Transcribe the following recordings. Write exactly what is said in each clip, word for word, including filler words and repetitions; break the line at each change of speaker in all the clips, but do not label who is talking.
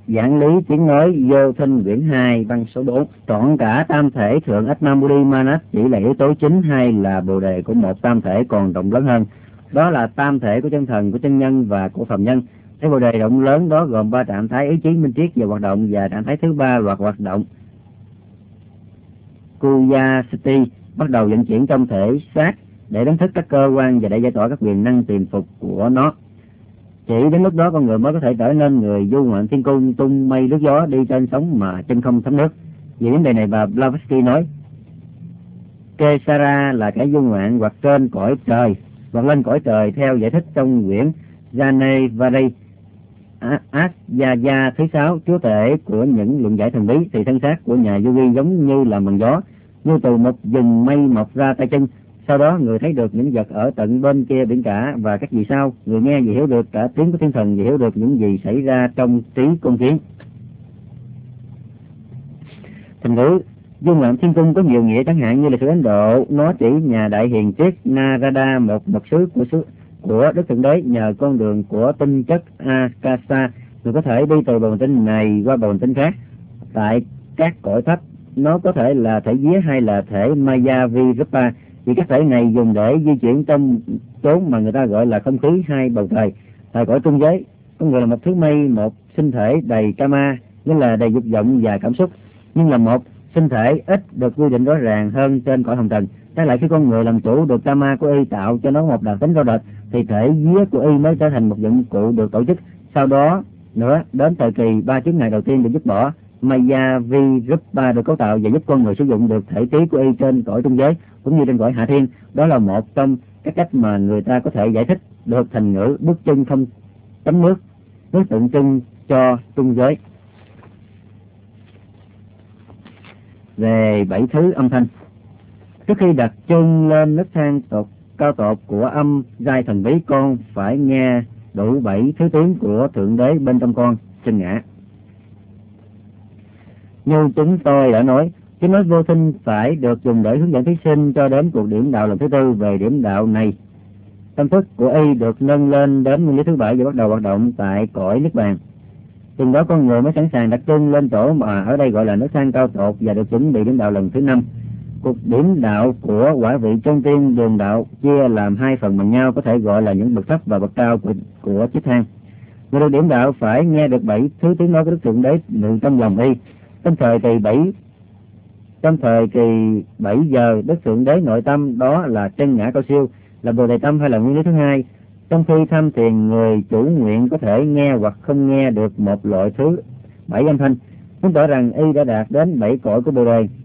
Giảng lý tiếng nói vô thinh quyển hai văn số bốn. Trọn cả tam thể thượng Atma Buddhi Manas chỉ là yếu tố chính hay là bồ đề của một tam thể còn rộng lớn hơn? Đó là tam thể của chân thần, của chân nhân và của phàm nhân. Cái bồ đề rộng lớn đó gồm ba trạng thái ý chí minh triết và hoạt động, và trạng thái thứ ba loạt hoạt động Kuyasati bắt đầu vận chuyển trong thể xác để đánh thức các cơ quan và để giải tỏa các quyền năng tiềm phục của nó. Chỉ đến lúc đó con người mới có thể trở nên người du ngoạn thiên cung, tung mây lướt gió, đi trên sóng mà chân không thấm nước. Về vấn đề này, bà Blavatsky nói Kesara là kẻ du ngoạn hoặc trên cõi trời hoặc lên cõi trời theo giải thích trong quyển Janevari Asya thứ sáu, chúa tể của những luận giải thần bí. Thì thân xác của nhà yogi giống như là màn gió, như từ một vùng mây mọc ra tay chân. Sau đó người thấy được những vật ở tận bên kia biển cả, và các gì sau, người nghe vì hiểu được cả tiếng của thiên thần, vì hiểu được những gì xảy ra trong trí con kiến. Thành ngữ dung ngoạn thiên cung có nhiều nghĩa, chẳng hạn như là sự Ấn Độ, nó chỉ nhà đại hiền triết Narada, một mật sứ của sứ của Đức Thượng Đế. Nhờ con đường của tinh chất Akasa, người có thể đi từ bầu hành tinh này qua bầu hành tinh khác. Tại các cõi thấp, nó có thể là thể vía hay là thể Mayavirupa, vì các thể này dùng để di chuyển trong chốn mà người ta gọi là không khí hay bầu trời. Tại cõi trung giới, con người là một thứ mây, một sinh thể đầy kama, nghĩa là đầy dục vọng và cảm xúc, nhưng là một sinh thể ít được quy định rõ ràng hơn trên cõi hồng trần. Trái lại, khi con người làm chủ được kama của y, tạo cho nó một đặc tính rõ rệt, thì thể vía của y mới trở thành một dụng cụ được tổ chức. Sau đó nữa, đến thời kỳ ba chướng ngại đầu tiên được dứt bỏ, Mayavirupa được cấu tạo và giúp con người sử dụng được thể trí của y trên cõi trung giới cũng như trên cõi hạ thiên. Đó là một trong các cách mà người ta có thể giải thích được thành ngữ bước chân không tắm nước, nước tượng trưng cho trung giới. Về bảy thứ âm thanh, trước khi đặt chân lên nấc thang tột cao tột của âm giai thần bí, con phải nghe đủ bảy thứ tiếng của Thượng Đế bên trong con, chân ngã. Như chúng tôi đã nói, tiếng nói vô thinh phải được dùng để hướng dẫn thí sinh cho đến cuộc điểm đạo lần thứ tư. Về điểm đạo này, tâm thức của y được nâng lên đến nguyên lý thứ bảy và bắt đầu hoạt động tại cõi niết bàn. Chừng đó con người mới sẵn sàng đặt chân lên chỗ mà ở đây gọi là nấc thang cao tột và được chuẩn bị điểm đạo lần thứ năm. Cuộc điểm đạo của quả vị chân tiên đường đạo chia làm hai phần bằng nhau, có thể gọi là những bậc thấp và bậc cao của, của chiếc thang. Người được điểm đạo phải nghe được bảy thứ tiếng nói của Đức Thượng Đế ngự trong lòng y. Trong thời kỳ bảy trong thời kỳ bảy giờ, Đức Thượng Đế nội tâm, đó là chân ngã cao siêu, là bồ đề tâm hay là nguyên lý thứ hai. Trong khi tham thiền, người chủ nguyện có thể nghe hoặc không nghe được một loại thứ bảy âm thanh, chứng tỏ rằng y đã đạt đến bảy cõi của bồ đề.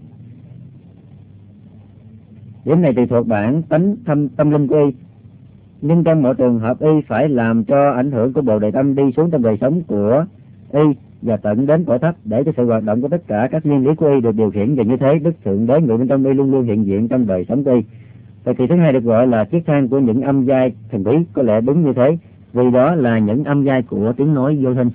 Điểm này tùy thuộc bản tánh tâm, tâm linh của y, nhưng trong mọi trường hợp y phải làm cho ảnh hưởng của bồ đề tâm đi xuống trong đời sống của y và tận đến cõi thấp, để cho sự hoạt động của tất cả các nguyên lý của y được điều khiển, và như thế Đức Thượng Đế ngự bên trong y luôn luôn hiện diện trong đời sống của y. Thời kỳ thứ hai được gọi là chiếc thang của những âm giai thần bí, có lẽ đúng như thế, vì đó là những âm giai của tiếng nói vô thinh.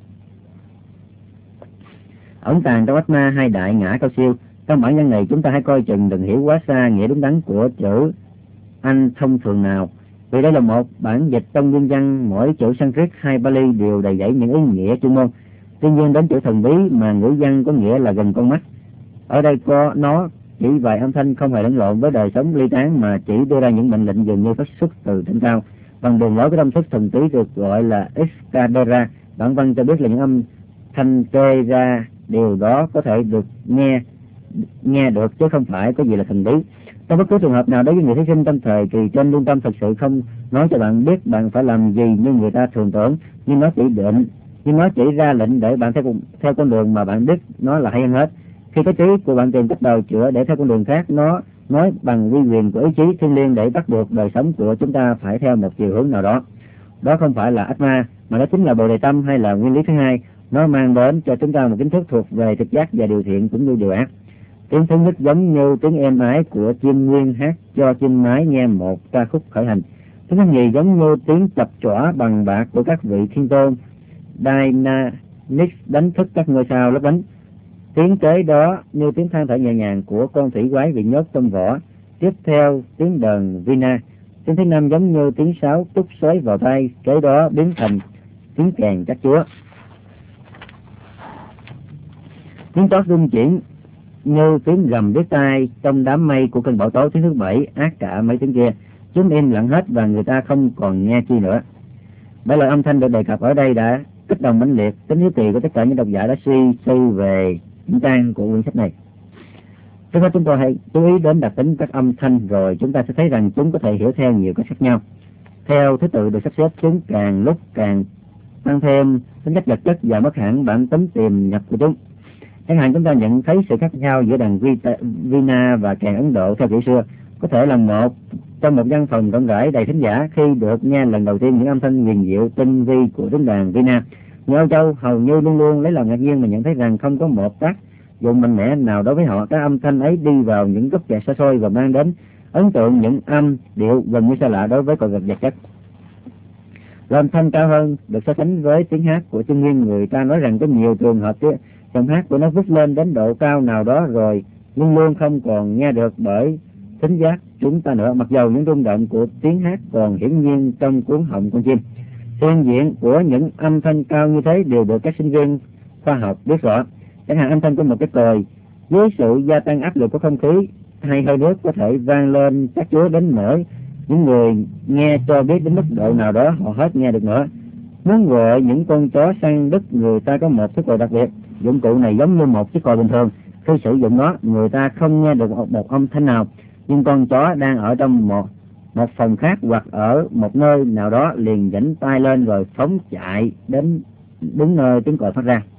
Ẩn tàng trong Atma hai đại ngã cao siêu. Trong bản văn này chúng ta hãy coi chừng đừng hiểu quá xa nghĩa đúng đắn của chữ Anh thông thường nào, vì đây là một bản dịch trong nguyên văn, mỗi chữ Sanskrit hay Pali đều đầy dẫy những ý nghĩa chuyên môn. Tuy nhiên đến chữ thần bí mà ngữ văn có nghĩa là gần con mắt, ở đây có nó chỉ vài âm thanh không hề lẫn lộn với đời sống ly tán, mà chỉ đưa ra những mệnh lệnh dường như phát xuất từ trên cao bằng đường lối của tâm thức thần túy, được gọi là Eskadera. Bản văn cho biết là những âm thanh kê ra điều đó có thể được nghe nghe được chứ không phải có gì là thần bí. Trong bất cứ trường hợp nào đối với người thí sinh trong thời kỳ trên, lương tâm thật sự không nói cho bạn biết bạn phải làm gì như người ta thường tưởng, nhưng nó chỉ định nhưng nó chỉ ra lệnh để bạn theo theo con đường mà bạn biết nó là hay hơn hết. Khi cái trí của bạn tìm cách bào chữa để theo con đường khác, nó nói bằng uy quyền của ý chí thiêng liêng để bắt buộc đời sống của chúng ta phải theo một chiều hướng nào đó. Đó không phải là Atma, mà đó chính là bồ đề tâm hay là nguyên lý thứ hai. Nó mang đến cho chúng ta một kiến thức thuộc về trực giác và điều thiện cũng như điều ác. Tiếng thứ nhất giống như tiếng êm ái của chim nguyên hát cho chim mái nghe một ca khúc khởi hành. Tiếng thứ nhì giống như tiếng chập chỏa bằng bạc của các vị thiên tôn Dynamics đánh thức các ngôi sao lấp lánh. Tiếng kế đó như tiếng than thở nhẹ nhàng của con thủy quái bị nhốt trong vỏ. Tiếp theo tiếng đờn vina. Tiếng thứ năm giống như tiếng sáo túc xoáy vào tay, kế đó biến thành tiếng kèn chắc chúa. Tiếng chót rung chuyển như tiếng gầm điếc tai trong đám mây của cơn bão tố tiếng thứ bảy, ác cả mấy tiếng kia. Chúng im lặng hết và người ta không còn nghe chi nữa. Bảy loại âm thanh được đề cập ở đây đã kích động mãnh liệt tính hiếu kỳ của tất cả những độc giả đã suy tư về những trang của quyển sách này. Trước hết chúng tôi hãy chú ý đến đặc tính các âm thanh, rồi chúng ta sẽ thấy rằng chúng có thể hiểu theo nhiều cách khác nhau. Theo thứ tự được sắp xếp, chúng càng lúc càng tăng thêm tính chất vật chất và mất hẳn bản tính tiềm nhập của chúng. Chẳng hạn chúng ta nhận thấy sự khác nhau giữa đàn Veena và kèn Ấn Độ theo kiểu xưa. Có thể là một trong một văn phòng rộng rãi đầy thính giả khi được nghe lần đầu tiên những âm thanh huyền diệu tinh vi của tiếng đàn Veena. Người Âu Châu hầu như luôn luôn lấy làm ngạc nhiên mà nhận thấy rằng không có một tác dụng mạnh mẽ nào đối với họ. Các âm thanh ấy đi vào những góc kẹt xa xôi và mang đến ấn tượng những âm điệu gần như xa lạ đối với con vật vật chất. Âm thanh cao hơn được so sánh với tiếng hát của Trung Nguyên. Người ta nói rằng có nhiều trường hợp giọng hát của nó vút lên đến độ cao nào đó rồi luôn luôn không còn nghe được bởi thính giác chúng ta nữa, mặc dầu những rung động của tiếng hát còn hiển nhiên trong cuốn họng con chim. Phương diện của những âm thanh cao như thế đều được các sinh viên khoa học biết rõ. Chẳng hạn âm thanh của một cái còi dưới sự gia tăng áp lực của không khí hay hơi nước có thể vang lên chắc chứa đến nỗi những người nghe cho biết đến mức độ nào đó họ hết nghe được nữa. Muốn gọi những con chó săn đứt, người ta có một chiếc còi đặc biệt. Dụng cụ này giống như một chiếc còi bình thường. Khi sử dụng nó, người ta không nghe được một, một âm thanh nào, nhưng con chó đang ở trong một một phòng khác hoặc ở một nơi nào đó liền giãy tay lên rồi phóng chạy đến đúng nơi tiếng còi phát ra.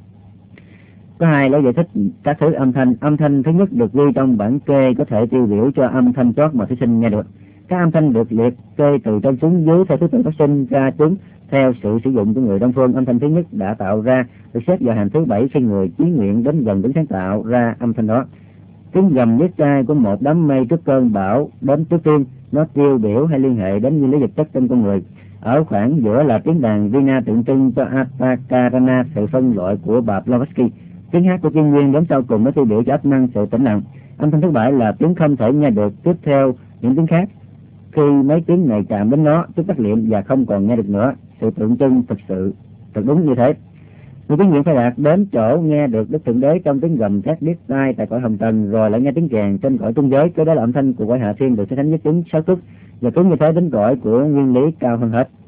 Có hai lối giải thích các thứ âm thanh. Âm thanh thứ nhất được ghi trong bản kê có thể tiêu biểu cho âm thanh chót mà thí sinh nghe được. Các âm thanh được liệt kê từ trên xuống dưới theo thứ tự phát sinh ra chúng theo sự sử dụng của người Đông phương. Âm thanh thứ nhất đã tạo ra được xếp vào hàng thứ bảy khi người chí nguyện đến gần đến sáng tạo ra âm thanh đó. Tiếng gầm điếc tai của một đám mây trước cơn bão đến trước tiên, nó tiêu biểu hay liên hệ đến nguyên lý vật chất trong con người. Ở khoảng giữa là tiếng đàn Veena tượng trưng cho Atakarana, sự phân loại của bà Blavatsky. Tiếng hát của Kim Nguyên đến sau cùng nó tiêu biểu cho ấp năng sự tĩnh lặng. Âm thanh thứ bảy là tiếng không thể nghe được tiếp theo những tiếng khác. Khi mấy tiếng này chạm đến nó, chúng tắt liệm và không còn nghe được nữa. Sự tượng trưng thực sự thật đúng như thế. Người tiếng nguyện phải đạt đến chỗ nghe được Đức Thượng Đế trong tiếng gầm thét điếc tai tại cõi hồng trần, rồi lại nghe tiếng kèn trên cõi trung giới. Cái đó là âm thanh của cõi hạ thiên được so sánh với tiếng sáu túc, và cứ như thế đến cõi của nguyên lý cao hơn hết.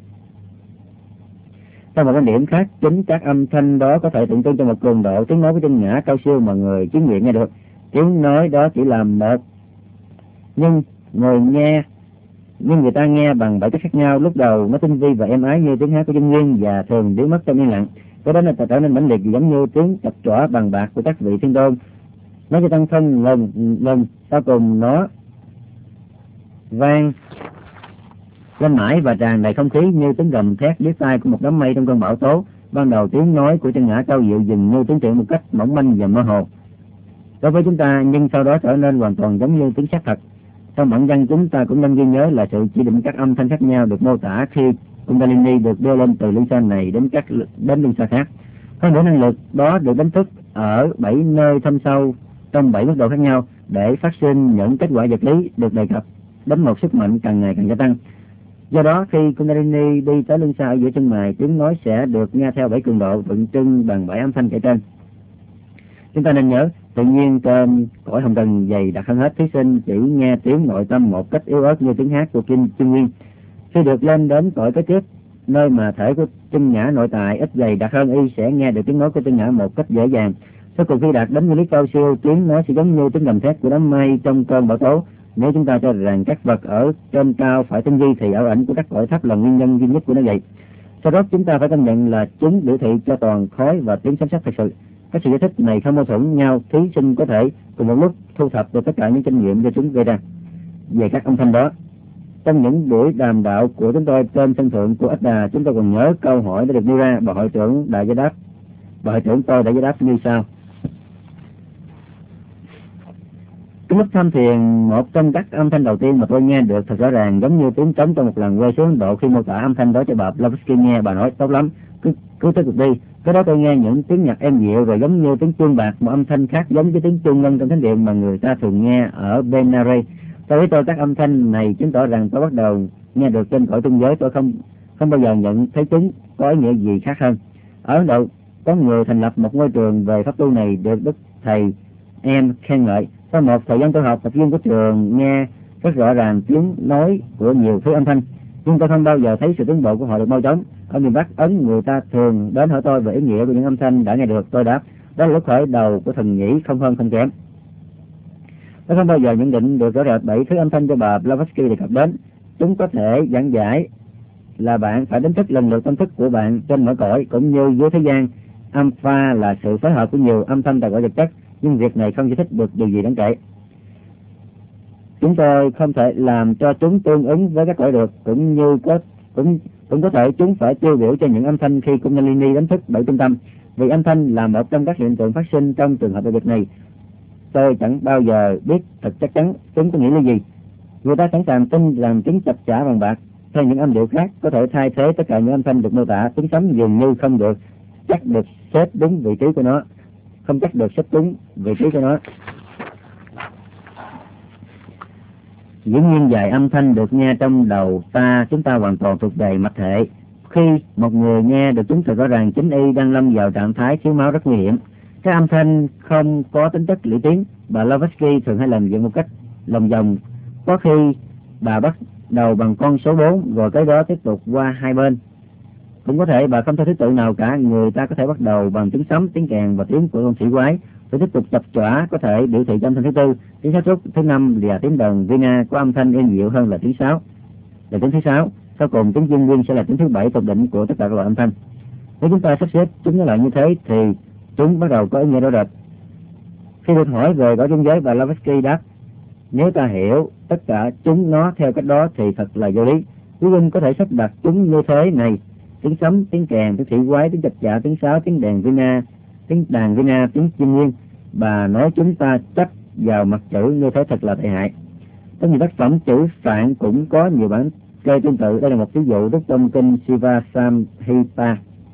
Theo một quan điểm khác, chính các âm thanh đó có thể tượng trưng cho một cường độ tiếng nói với chân ngã cao siêu mà người chứng nguyện nghe được. Tiếng nói đó chỉ là một, nhưng người nghe nhưng người ta nghe bằng bảy cách khác nhau. Lúc đầu nó tinh vi và êm ái như tiếng hát của Trung Nguyên và thường biến mất trong yên lặng. Cái đó là trở nên mãnh liệt giống như tiếng chập chỏ bằng bạc của các vị thiên tôn. Nó cho tăng thân lần lần sau cùng nó vang lên mãi và tràn đầy không khí như tiếng gầm thét điếc tai của một đám mây trong cơn bão tố. Ban đầu tiếng nói của chân ngã cao dịu dừng như tiếng truyện một cách mỏng manh và mơ hồ đối với chúng ta, nhưng sau đó trở nên hoàn toàn giống như tiếng xác thật. Trong bản văn chúng ta cũng nên ghi nhớ là sự chỉ định các âm thanh khác nhau được mô tả khi Kundalini được đưa lên từ liên xa này đến các đến liên xa khác. Hơn nữa, năng lực đó được đánh thức ở bảy nơi thâm sâu trong bảy mức độ khác nhau để phát sinh những kết quả vật lý được đề cập đến một sức mạnh càng ngày càng gia tăng. Do đó, khi Kundalini đi tới lưng xa ở giữa chân mày, tiếng nói sẽ được nghe theo bảy cường độ tượng trưng bằng bảy âm thanh kể trên. Chúng ta nên nhớ, tự nhiên trên cõi hồng trần dày đặc hơn hết, thí sinh chỉ nghe tiếng nội tâm một cách yếu ớt như tiếng hát của Kim Trung Nguyên. Khi được lên đến cõi kế tiếp, nơi mà thể của chân ngã nội tại ít dày đặc hơn, y sẽ nghe được tiếng nói của chân ngã một cách dễ dàng. Sau cùng khi đạt đến nguyên lý cao siêu, tiếng nói sẽ giống như tiếng gầm thét của đám mây trong cơn bão tố. Nếu chúng ta cho rằng các vật ở trên cao phải tinh vi, thì ảo ảnh của các cõi thấp là nguyên nhân duy nhất của nó vậy. Sau đó chúng ta phải công nhận là chúng biểu thị cho toàn khói và tiếng sấm sét thật sự. Các sự giải thích này không mâu thuẫn nhau, thí sinh có thể cùng một lúc thu thập được tất cả những kinh nghiệm do chúng gây ra về các âm thanh đó. Trong những buổi đàm đạo của chúng tôi trên sân thượng của Ích Đà, chúng tôi còn nhớ câu hỏi đã được nêu ra. Bà hội trưởng đã giải đáp, bà hội trưởng tôi đã giải đáp như sau: cái lúc tham thiền, một trong các âm thanh đầu tiên mà tôi nghe được thật rõ ràng giống như tiếng trống trong một lần quay xuống độ. Khi mô tả âm thanh đó cho bà Blavatsky nghe, bà nói tốt lắm, cứ cứ tiếp tục đi. Cái đó tôi nghe những tiếng nhạc êm dịu rồi giống như tiếng chuông bạc, một âm thanh khác giống với tiếng chuông ngân trong thánh điện mà người ta thường nghe ở Benares. Tôi với tôi các âm thanh này chứng tỏ rằng tôi bắt đầu nghe được trên cõi trung giới. Tôi không không bao giờ nhận thấy chúng có ý nghĩa gì khác hơn. Ở Ấn Độ có người thành lập một ngôi trường về pháp tu này được đức thầy em khen ngợi. Sau một thời gian tu học, học viên của trường nghe rất rõ ràng tiếng nói của nhiều thứ âm thanh, nhưng tôi không bao giờ thấy sự tiến bộ của họ được mau chóng. Ở miền Bắc Ấn, người ta thường đến hỏi tôi về ý nghĩa của những âm thanh đã nghe được. Tôi đáp, đó là lúc khởi đầu của thần nhĩ, không hơn không kém. Tôi không bao giờ nhận định được rõ rệt bảy thứ âm thanh cho bà Blavatsky đề cập đến. Chúng có thể giảng giải là bạn phải đánh thức lần lượt tâm thức của bạn trên mỗi cõi, cũng như dưới thế gian. Alpha là sự phối hợp của nhiều âm thanh tại cõi vật chất, nhưng việc này không giải thích được điều gì đáng kể. Chúng tôi không thể làm cho chúng tương ứng với các cõi được, cũng như có cũng cũng có thể chúng phải tiêu biểu cho những âm thanh khi Kundalini đánh thức bảy trung tâm. Vì âm thanh là một trong các hiện tượng phát sinh trong trường hợp đặc biệt này, tôi chẳng bao giờ biết thật chắc chắn chúng có nghĩa là gì. Người ta sẵn sàng tin rằng tiếng chập chả bằng bạc theo những âm điệu khác có thể thay thế tất cả những âm thanh được mô tả. Tiếng sấm dường như không được chắc được xếp đúng vị trí của nó, không chắc được xếp đúng vị trí của nó. Dĩ nhiên vài âm thanh được nghe trong đầu ta, chúng ta hoàn toàn thuộc về mạch hệ. Khi một người nghe được chúng thật rõ ràng, chính y đang lâm vào trạng thái thiếu máu rất nguy hiểm. Các âm thanh không có tính chất lũy tiến. Bà Blavatsky thường hay làm việc một cách lòng vòng. Có khi bà bắt đầu bằng con số bốn, rồi cái đó tiếp tục qua hai bên. Cũng có thể bà không theo thứ tự nào cả. Người ta có thể bắt đầu bằng tiếng sấm, tiếng kèn và tiếng của con thủy quái, rồi tiếp tục chập chỏa có thể biểu thị âm thanh thứ tư. Tiếng sáo trúc thứ năm là tiếng đờn Vina có âm thanh êm dịu hơn là tiếng sáo, là tiếng thứ sáu. Sau cùng tiếng dương nguyên sẽ là tiếng thứ bảy tột đỉnh của tất cả các loại âm thanh. Nếu chúng ta sắp xếp chúng lại như thế thì chúng bắt đầu có ý nghĩa rõ rệt. Khi được hỏi về cõi trung giới, bà Blavatsky đáp, nếu ta hiểu tất cả chúng nó theo cách đó thì thật là vô lý. Quý huynh có thể sắp đặt chúng như thế này: tiếng sấm, tiếng kèn, tiếng thủy quái, tiếng chập chạ, tiếng sáo, tiếng đàn Vina, tiếng đàn Vina, tiếng chim nguyên. Bà nói chúng ta chấp vào mặt chữ như thế thật là tệ hại. Trong nhiều tác phẩm chữ Phạn cũng có nhiều bản kê tương tự. Đây là một ví dụ rất trong kinh Shiva Samhita.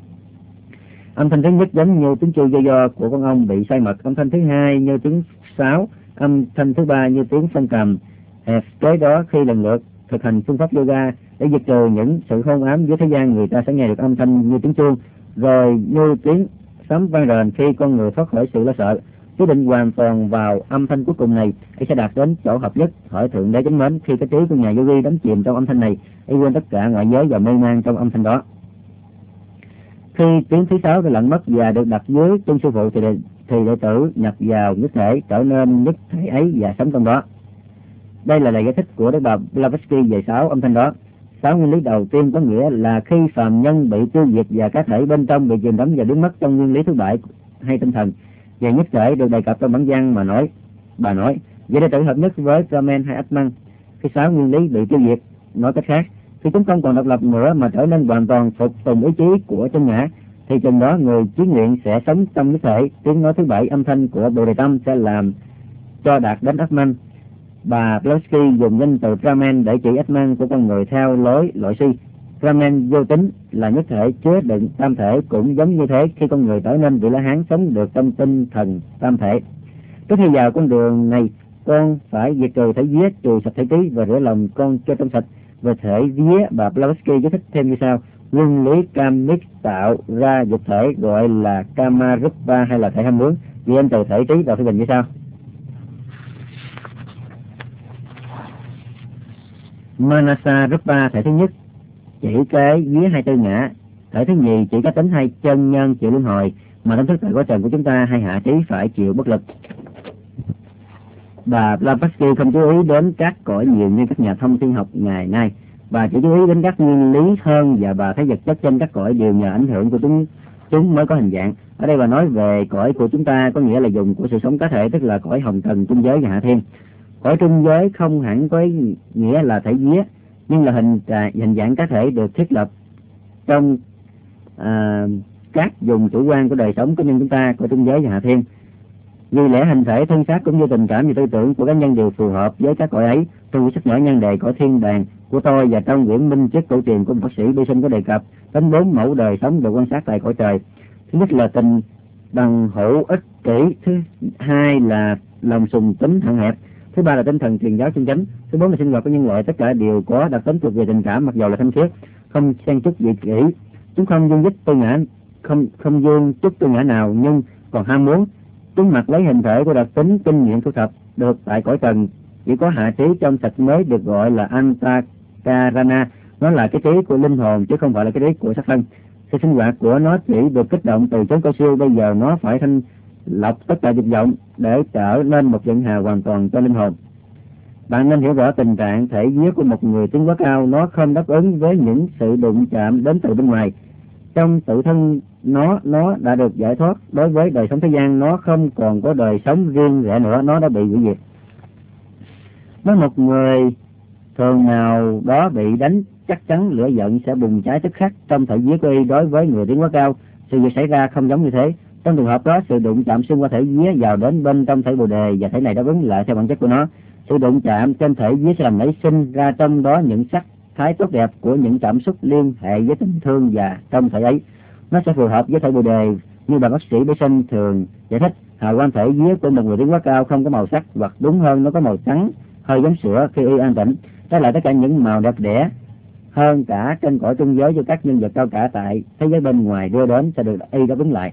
Âm thanh thứ nhất giống như tiếng kêu do do của con ong bị say mật. Âm thanh thứ hai như tiếng sáo. Âm thanh thứ ba như tiếng phong cầm. Hẹp kế đó, khi lần lượt thực hành phương pháp yoga để diệt trừ những sự hôn ám dưới thế gian, người ta sẽ nghe được âm thanh như tiếng chuông, rồi như tiếng sấm vang rền khi con người thoát khỏi sự lo sợ. Quyết định hoàn toàn vào âm thanh cuối cùng này, y sẽ đạt đến chỗ hợp nhất. Hỏi thượng đế chánh mến, khi cái trí của nhà yogi đắm chìm trong âm thanh này, y quên tất cả ngoại giới và mê man trong âm thanh đó. Khi tiếng thứ sáu đã lẫn mất và được đặt dưới chân sư phụ thì đệ, thì đệ tử nhập vào nhất thể, trở nên nhất thể ấy và sống trong đó. Đây là lời giải thích của Đức bà Blavatsky về sáu âm thanh đó. Sáu nguyên lý đầu tiên có nghĩa là khi phàm nhân bị tiêu diệt và cá thể bên trong bị chìm đắm và biến mất trong nguyên lý thứ bảy hay tinh thần. Về nhất thể được đề cập trong bản văn mà nói, bà nói, vậy đệ tử hợp nhất với Brahman hay Atman. Khi sáu nguyên lý bị tiêu diệt, nói cách khác, khi chúng không còn độc lập nữa mà trở nên hoàn toàn phục tùng ý chí của chân ngã, thì chừng đó người chí nguyện sẽ sống trong nhất thể. Tiếng nói thứ bảy âm thanh của Bồ Đề Tâm sẽ làm cho đạt đến Atman. Bà Blavatsky dùng danh từ Brahman để chỉ Atman của con người theo lối loại si. Brahman vô tính là nhất thể chứa đựng tam thể, cũng giống như thế. Khi con người trở nên vị La Hán sống được trong tinh thần tam thể. Trước khi vào con đường này, con phải diệt trừ thể vía, trừ sạch thể trí và rửa lòng con cho trong sạch. Về thể vía, bà Blavatsky giải thích thêm như sau: nguyên lý kamic tạo ra dục thể gọi là Kamarupa hay là thể ham muốn. Vì anh từ thể trí vào phê bình như sau: Manasa Rupa thể thứ nhất chỉ cái vía hai tư ngã, thể thứ nhì chỉ cái tính hai chân nhân chịu luân hồi, mà tâm thức tại quá trần của chúng ta hay hạ trí phải chịu bất lực. Bà Blavatsky không chú ý đến các cõi nhiều như các nhà thông thiên học ngày nay. Bà chỉ chú ý đến các nguyên lý hơn, và bà thấy vật chất trên các cõi đều nhờ ảnh hưởng của chúng chúng mới có hình dạng. Ở đây bà nói về cõi của chúng ta có nghĩa là dùng của sự sống cá thể, tức là cõi hồng trần, trung giới và hạ thiên. Cõi trung giới không hẳn có nghĩa là thể vía, nhưng là hình hình dạng cá thể được thiết lập trong à, các vùng chủ quan của đời sống của nhân chúng ta, cõi trung giới và hạ thiên. Vì lẽ hình thể, thân xác cũng như tình cảm và tư tưởng của cá nhân đều phù hợp với các cõi ấy. Trong sách nhỏ nhan đề cõi thiên đàng của tôi và trong quyển minh triết cổ truyền của bác sĩ Bi Sinh có đề cập đến bốn mẫu đời sống được quan sát tại cõi trời. Thứ nhất là tình bằng hữu ích kỷ, thứ hai là lòng sùng tính hạn hẹp, thứ ba là tinh thần truyền giáo chân chánh, thứ bốn là sinh hoạt của nhân loại. Tất cả đều có đặc tính thuộc về tình cảm, mặc dầu là thanh khiết, không xen chút dị kỷ. Chúng không dung dích tư ngã không không dương chút tu ngã nào, nhưng còn ham muốn. Chúng mặc lấy hình thể của đặc tính kinh nghiệm thu thập được tại cõi trần. Chỉ có hạ trí trong sạch mới được gọi là Antakarana. Nó là cái trí của linh hồn chứ không phải là cái trí của sắc thân. Sự sinh hoạt của nó chỉ được kích động từ chốn cao siêu. Bây giờ nó phải thanh lọc tất cả dục vọng để trở lên một vận hà hoàn toàn cho linh hồn. Bạn nên hiểu rõ tình trạng thể vía của một người tiến hóa cao. Nó không đáp ứng với những sự đụng chạm đến từ bên ngoài. Trong tự thân nó nó đã được giải thoát. Đối với đời sống thế gian, nó không còn có đời sống riêng rẽ nữa, nó đã bị hủy diệt. Nếu một người thường nào đó bị đánh, chắc chắn lửa giận sẽ bùng cháy tức khắc trong thể vía của y. Đối với người tiến hóa cao, sự việc xảy ra không giống như thế. Trong trường hợp đó, sự đụng chạm xuyên qua thể vía vào đến bên trong thể bồ đề, và thể này đáp ứng lại theo bản chất của nó. Sự đụng chạm trên thể vía sẽ làm nảy sinh ra trong đó những sắc thái tốt đẹp của những cảm xúc liên hệ với tình thương, và trong thể ấy nó sẽ phù hợp với thể bồ đề. Như bà bác sĩ Bế Sinh thường giải thích, hào quang thể vía của một người tiến hóa cao không có màu sắc, hoặc đúng hơn nó có màu trắng hơi giống sữa khi y an tĩnh. Đó là tất cả những màu đẹp đẽ hơn cả trên cõi trung giới do các nhân vật cao cả tại thế giới bên ngoài đưa đến sẽ được y đáp ứng lại.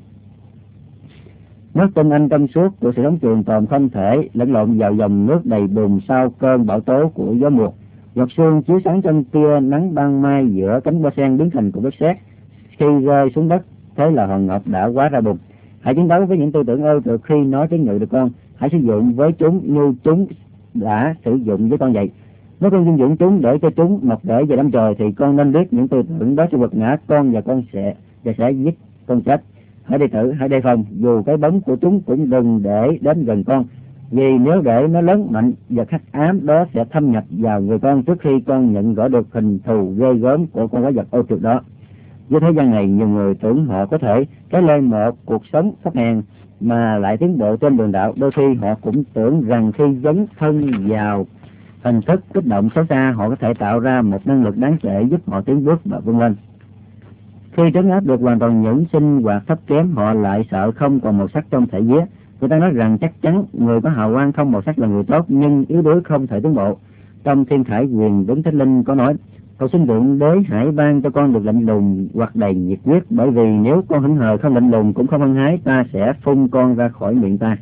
Nước tinh anh trong suốt của sự sống trường tồn không thể lẫn lộn vào dòng nước đầy bùn sau cơn bão tố của gió mùa. Giọt sương chiếu sáng trong tia nắng ban mai giữa cánh hoa sen biến thành cục đất sét khi rơi xuống đất, thế là hòn ngọc đã hóa ra bùn. Hãy chiến đấu với những tư tưởng ưu trượt khi nó trấn ngự được con. Hãy sử dụng với chúng như chúng đã sử dụng với con vậy. Nếu con dung dụng chúng để cho chúng mọc rễ và đâm chồi, thì con nên biết những tư tưởng đó sẽ quật ngã con, và con sẽ và sẽ giết con chết. Hãy đề thử, hãy đề phòng, dù cái bóng của chúng cũng đừng để đến gần con, vì nếu để nó lớn mạnh và hắc ám đó sẽ thâm nhập vào người con trước khi con nhận rõ được hình thù ghê gớm của con quái vật ô trượt đó. Với thế gian này, nhiều người tưởng họ có thể cái lên một cuộc sống thấp hèn mà lại tiến bộ trên đường đạo. Đôi khi họ cũng tưởng rằng khi dấn thân vào hình thức kích động xấu xa, họ có thể tạo ra một năng lực đáng kể giúp họ tiến bước và vươn lên. Khi trấn áp được hoàn toàn những sinh hoạt thấp kém, họ lại sợ không còn màu sắc trong thể vía. Người ta nói rằng chắc chắn người có hào quang không màu sắc là người tốt, nhưng yếu đuối không thể tiến bộ. Trong Thiên Khải Quyền Đứng Thánh Linh có nói: cầu xin Thượng Đế hãy ban cho con được lạnh lùng hoặc đầy nhiệt huyết, bởi vì nếu con hững hờ không lạnh lùng cũng không hăng hái, ta sẽ phun con ra khỏi miệng ta.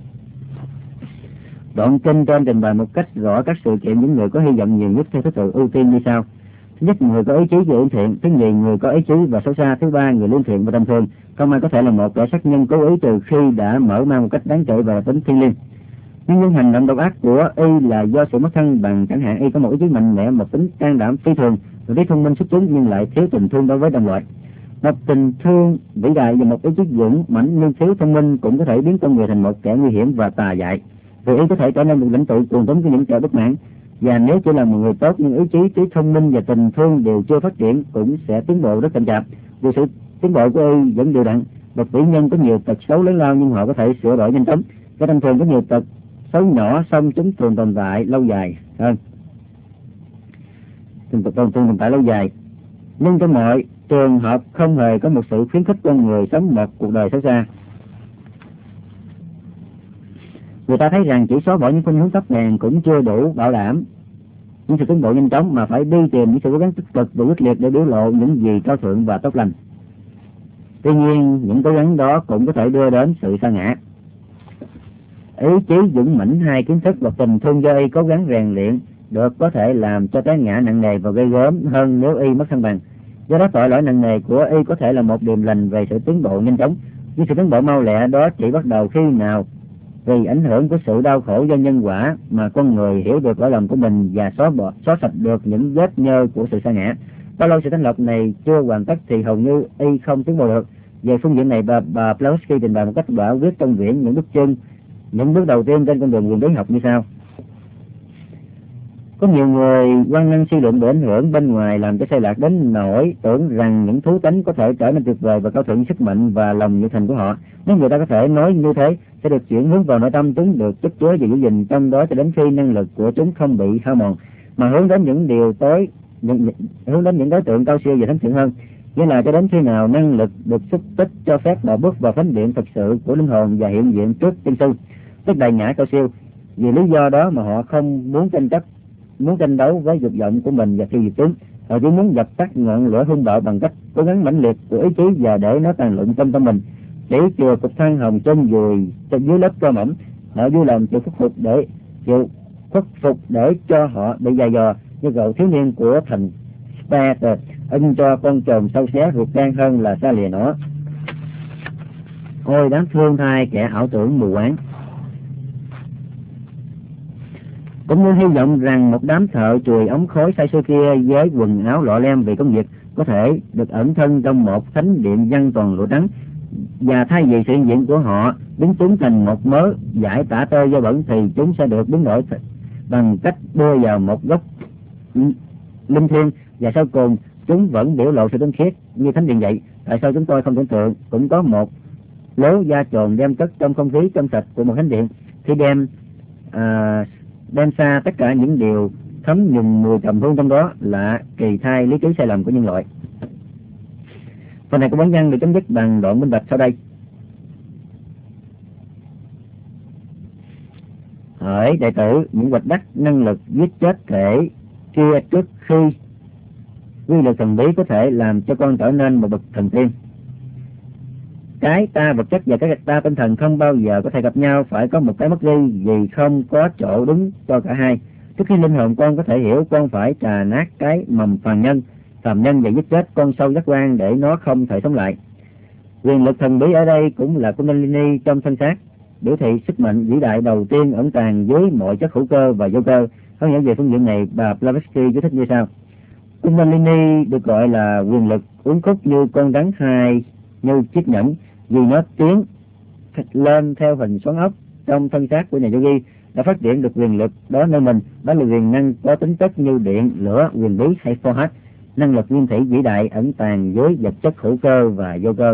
Đoạn kinh trên trình bày một cách rõ các sự kiện những người có hy vọng nhiều nhất theo thứ tự ưu tiên như sau: thứ nhất, người có ý chí và lương thiện; thứ nhì, người có ý chí và xấu xa; thứ ba, người lương thiện và tầm thường. Không ai có thể là một kẻ sát nhân cố ý trừ khi đã mở mang một cách đáng kể và tính thiêng liêng. Nhưng những hành động độc ác của y là do sự mất thân bằng, chẳng hạn y có một ý chí mạnh mẽ, một tính can đảm phi thường, một trí thông minh xuất chúng nhưng lại thiếu tình thương đối với đồng loại. Một tình thương vĩ đại và một ý chí dũng mãnh nhưng thiếu thông minh cũng có thể biến con người thành một kẻ nguy hiểm và tà dại. Vì y có thể trở nên một lãnh tụ cuồng tín của những kẻ bất mãn. Và nếu chỉ là một người tốt nhưng ý chí, trí thông minh và tình thương đều chưa phát triển, cũng sẽ tiến bộ rất chậm chạp. Vì sự tiến bộ của y vẫn đều đặn. Bậc vĩ nhân có nhiều tật xấu lớn lao nhưng họ có thể sửa đổi nhanh chóng. Cái tầm thường có nhiều tật xấu nhỏ, song chúng thường tồn tại lâu dài hơn. Thường tồn tồn tại lâu dài. Nhưng trong mọi trường hợp không hề có một sự khuyến khích con người sống một cuộc đời xấu xa. Người ta thấy rằng chỉ xóa bỏ những khuynh hướng thấp hèn cũng chưa đủ bảo đảm những sự tiến bộ nhanh chóng, mà phải đi tìm những sự cố gắng tích cực và quyết liệt để biểu lộ những gì cao thượng và tốt lành. Tuy nhiên, những cố gắng đó cũng có thể đưa đến sự sa ngã. Ý chí dũng mãnh, hai kiến thức và tình thương do y cố gắng rèn luyện được có thể làm cho té ngã nặng nề và gây gớm hơn nếu y mất thăng bằng. Do đó tội lỗi nặng nề của y có thể là một điềm lành về sự tiến bộ nhanh chóng. Nhưng sự tiến bộ mau lẹ đó chỉ bắt đầu khi nào vì ảnh hưởng của sự đau khổ do nhân quả mà con người hiểu được lỗi lầm của mình và xóa bỏ xóa sạch được những vết nhơ của sự sa ngã. Bao lâu sự thanh lọc này chưa hoàn tất thì hầu như y không tiến bộ được. Về phương diện này, bà, bà Blavatsky trình bày một cách quả quyết trong quyển những bước chân những bước đầu tiên trên con đường quyền bí học như sau: có nhiều người quan năng suy luận bởi ảnh hưởng bên ngoài làm cho sai lạc đến nỗi tưởng rằng những thú tánh có thể trở nên tuyệt vời và cao thượng sức mạnh và lòng nhiệt thành của họ. Nếu người ta có thể nói như thế, sẽ được chuyển hướng vào nội tâm chúng, được chất chứa và giữ gìn trong đó cho đến khi năng lực của chúng không bị hao mòn, mà hướng đến những điều tối, những, hướng đến những đối tượng cao siêu và thánh thiện hơn. Nghĩa là cho đến khi nào năng lực được xúc tích cho phép họ bước vào thánh điện thực sự của linh hồn và hiện diện trước tiên sư, tức đại ngã cao siêu. Vì lý do đó mà họ không muốn tranh chấp, muốn tranh đấu với dục vọng của mình và tiêu diệt chúng. Họ chỉ muốn dập tắt ngọn lửa hung bạo bằng cách cố gắng mãnh liệt của ý chí và để nó tàn lụn trong tâm mình. Để chừa cục than hồng trên dùi trên dưới lớp cơ mỏng, họ vui lòng chịu khuất phục để chịu khuất phục để cho họ bị dày dò như cậu thiếu niên của thành Sparta, ưng cho con trồn sâu xé ruột gan hơn là xa lìa nó. Ôi đáng thương thay kẻ ảo tưởng mù quáng. Cũng muốn hy vọng rằng một đám thợ chùi ống khói say sưa kia với quần áo lọ lem vì công việc có thể được ẩn thân trong một thánh điện văn toàn lụa trắng, và thay vì sự hiện diện của họ biến chúng thành một mớ giải tả tơi do bẩn, thì chúng sẽ được biến đổi bằng cách đưa vào một góc linh thiêng, và sau cùng chúng vẫn biểu lộ sự tinh khiết như thánh điện vậy. Tại sao chúng tôi không tưởng tượng cũng có một lố da trồn đem cất trong không khí trong sạch của một thánh điện, khi đem à, đem xa tất cả những điều thấm nhuần mùi trầm hương trong đó là kỳ thai lý trí sai lầm của nhân loại. Phần này của bản văn được chấm dứt bằng đoạn minh bạch sau đây. Hỡi đệ tử, những vạch đắc năng lực giết chết thể kia trước khi quy lực thần bí có thể làm cho con trở nên một bậc thần tiên. Cái ta vật chất và cái ta tinh thần không bao giờ có thể gặp nhau, phải có một cái mất đi vì không có chỗ đúng cho cả hai. Trước khi linh hồn con có thể hiểu, con phải trà nát cái mầm phàm nhân, phàm nhân và giết chết con sâu giác quan để nó không thể sống lại. Quyền lực thần bí ở đây cũng là Kundalini trong thân xác, biểu thị sức mạnh vĩ đại đầu tiên ẩn tàng dưới mọi chất hữu cơ và vô cơ. Hướng dẫn về phương diện này, bà Blavatsky giải thích như sau: Kundalini được gọi là quyền lực uốn khúc như con rắn hai như chiếc nhẫn, vì nó tiến lên theo hình xoắn ốc trong thân xác của nhà yogi đã phát triển được quyền lực đó nơi mình. Đó là quyền năng có tính chất như điện, lửa, quyền bí hay pho hát, năng lực nguyên thủy vĩ đại ẩn tàng dưới vật chất hữu cơ và vô cơ.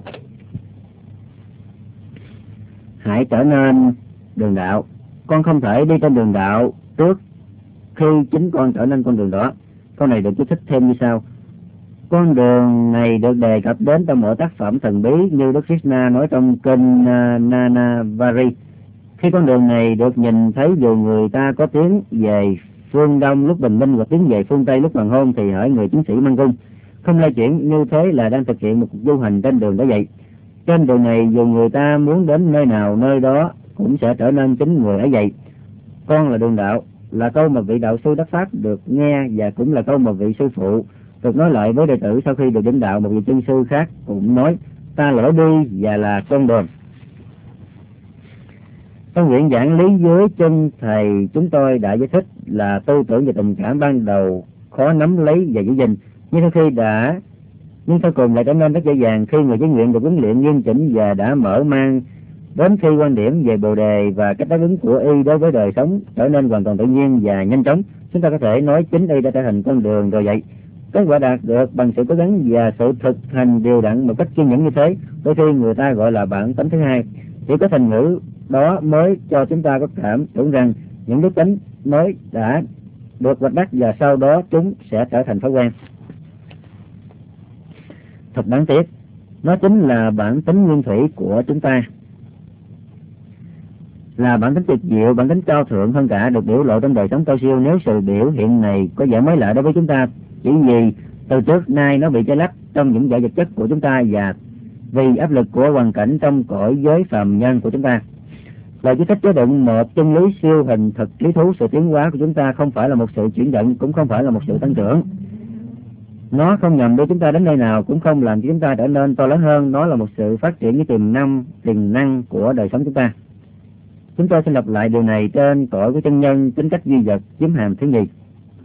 Hãy trở nên đường đạo. Con không thể đi trên đường đạo trước khi chính con trở nên con đường đó. Câu này được giải thích thêm như sau: con đường này được đề cập đến trong mỗi tác phẩm thần bí như Đức Krishna nói trong kinh Nanavari. Khi con đường này được nhìn thấy, dù người ta có tiếng về phương Đông lúc bình minh hoặc tiếng về phương Tây lúc hoàng hôn, thì hỡi người chiến sĩ mang cung, không lay chuyển như thế là đang thực hiện một cuộc du hành trên đường đó vậy. Trên đường này, dù người ta muốn đến nơi nào, nơi đó cũng sẽ trở nên chính người ấy vậy. Con là đường đạo là câu mà vị đạo sư Đắc Pháp được nghe, và cũng là câu mà vị sư phụ được nói lại với đệ tử sau khi được đỉnh đạo. Một vị chân sư khác cũng nói: ta lỡ đi và là con đường. Trong quyển giảng lý dưới chân thầy chúng tôi đã giải thích là tư tưởng và tình cảm ban đầu khó nắm lấy và giữ gìn, nhưng sau khi đã nhưng sau cùng lại trở nên rất dễ dàng khi người chứng nguyện được huấn luyện nghiêm chỉnh và đã mở mang, đến khi quan điểm về bồ đề và cách đáp ứng của y đối với đời sống trở nên hoàn toàn tự nhiên và nhanh chóng, chúng ta có thể nói chính y đã trở thành con đường rồi vậy. Kết quả đạt được bằng sự cố gắng và sự thực hành đều đặn một cách kiên nhẫn như thế, đôi khi người ta gọi là bản tánh thứ hai. Chỉ có thành ngữ đó mới cho chúng ta có cảm tưởng rằng những đức tính mới đã được vạch đắc, và sau đó chúng sẽ trở thành thói quen. Thật đáng tiếc, nó chính là bản tính nguyên thủy của chúng ta, là bản tính tuyệt diệu, bản tính cao thượng hơn cả, được biểu lộ trong đời sống cao siêu. Nếu sự biểu hiện này có vẻ mới lạ đối với chúng ta, chỉ vì từ trước nay nó bị che lấp trong những dạng vật chất của chúng ta, và vì áp lực của hoàn cảnh trong cõi giới phàm nhân của chúng ta. Lời chú thích chứa đựng một chân lý siêu hình thực lý thú: sự tiến hóa của chúng ta không phải là một sự chuyển động, cũng không phải là một sự tăng trưởng. Nó không nhằm đưa chúng ta đến nơi nào, cũng không làm cho chúng ta trở nên to lớn hơn. Nó là một sự phát triển với tiềm năng, tiềm năng của đời sống chúng ta. Chúng tôi xin lặp lại điều này trên cõi của chân nhân tính cách duy vật chiếm hàm thứ nhì.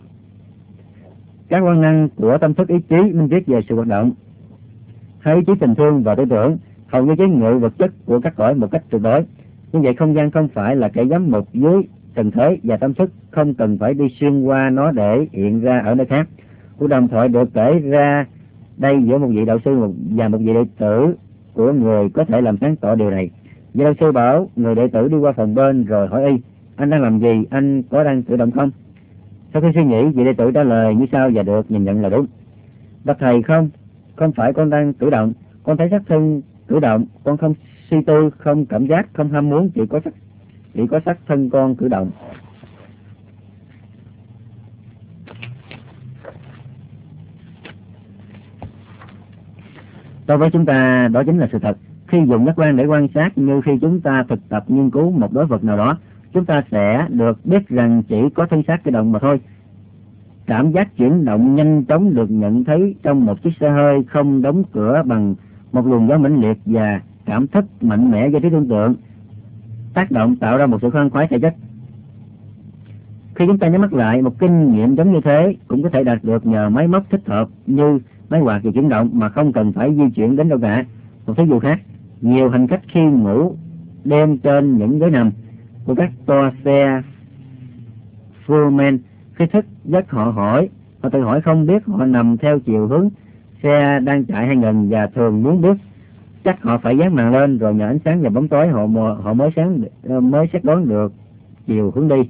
Các quan năng của tâm thức ý chí minh viết về sự hoạt động hay ý chí tình thương và tư tưởng hầu như chế ngự vật chất của các cõi một cách tuyệt đối. Như vậy, không gian không phải là cái giám mục dưới trần thế, và tâm thức không cần phải đi xuyên qua nó để hiện ra ở nơi khác. Cuộc đàm thoại được kể ra đây giữa một vị đạo sư và một vị đệ tử của người có thể làm sáng tỏ điều này. Vị đạo sư bảo người đệ tử đi qua phòng bên rồi hỏi y: anh đang làm gì, anh có đang cử động không? Sau khi suy nghĩ, vị đệ tử trả lời như sau và được nhìn nhận là đúng: bạch thầy, không, không phải con đang cử động, con thấy xác thân cử động, con không suy tư, không cảm giác, không ham muốn, chỉ có sắc chỉ có xác thân con cử động. Đối với chúng ta, đó chính là sự thật. Khi dùng giác quan để quan sát như khi chúng ta thực tập nghiên cứu một đối vật nào đó, chúng ta sẽ được biết rằng chỉ có thân xác cơ động mà thôi. Cảm giác chuyển động nhanh chóng được nhận thấy trong một chiếc xe hơi không đóng cửa bằng một luồng gió mãnh liệt và cảm thức mạnh mẽ do trí tưởng tượng tác động tạo ra một sự khoan khoái thể chất. Khi chúng ta nhắm mắt lại, một kinh nghiệm giống như thế cũng có thể đạt được nhờ máy móc thích hợp như máy quạt và chuyển động mà không cần phải di chuyển đến đâu cả. Một thí dụ khác, nhiều hành khách khi ngủ đêm trên những ghế nằm của các toa xe Pullman, khi thức giấc họ hỏi, họ tự hỏi không biết họ nằm theo chiều hướng xe đang chạy hay ngừng, và thường muốn biết chắc họ phải dán màn lên rồi nhờ ánh sáng và bóng tối họ họ mới sáng mới xét đoán được chiều hướng đi.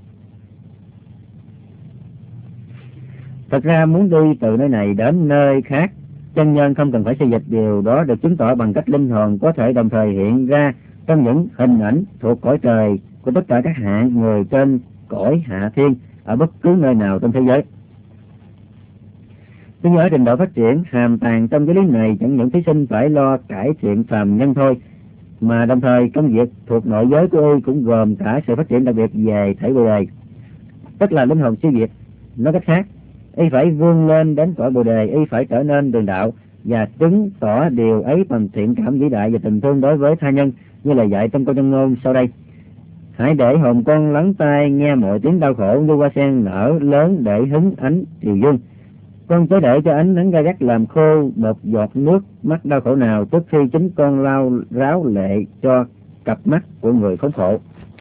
Thật ra muốn đi từ nơi này đến nơi khác, chân nhân không cần phải xây dịch. Điều đó được chứng tỏ bằng cách linh hồn có thể đồng thời hiện ra trong những hình ảnh thuộc cõi trời của tất cả các hạng người trên cõi hạ thiên ở bất cứ nơi nào trong thế giới. Tuy nhiên ở trình độ phát triển hàm tàng trong cái lý này chẳng những thí sinh phải lo cải thiện phàm nhân thôi, mà đồng thời công việc thuộc nội giới của y cũng gồm cả sự phát triển đặc biệt về thể bồ đề, tức là linh hồn siêu việt. Nói cách khác, y phải vươn lên đến cõi bồ đề, y phải trở nên đường đạo và chứng tỏ điều ấy bằng thiện cảm vĩ đại và tình thương đối với tha nhân, như là dạy trong câu chân ngôn sau đây: hãy để hồn con lắng tai nghe mọi tiếng đau khổ như hoa sen nở lớn để hứng ánh triều dương. Con chớ để cho ánh nắng gay gắt làm khô một giọt nước mắt đau khổ nào trước khi chính con lau ráo lệ cho cặp mắt của người khốn khổ.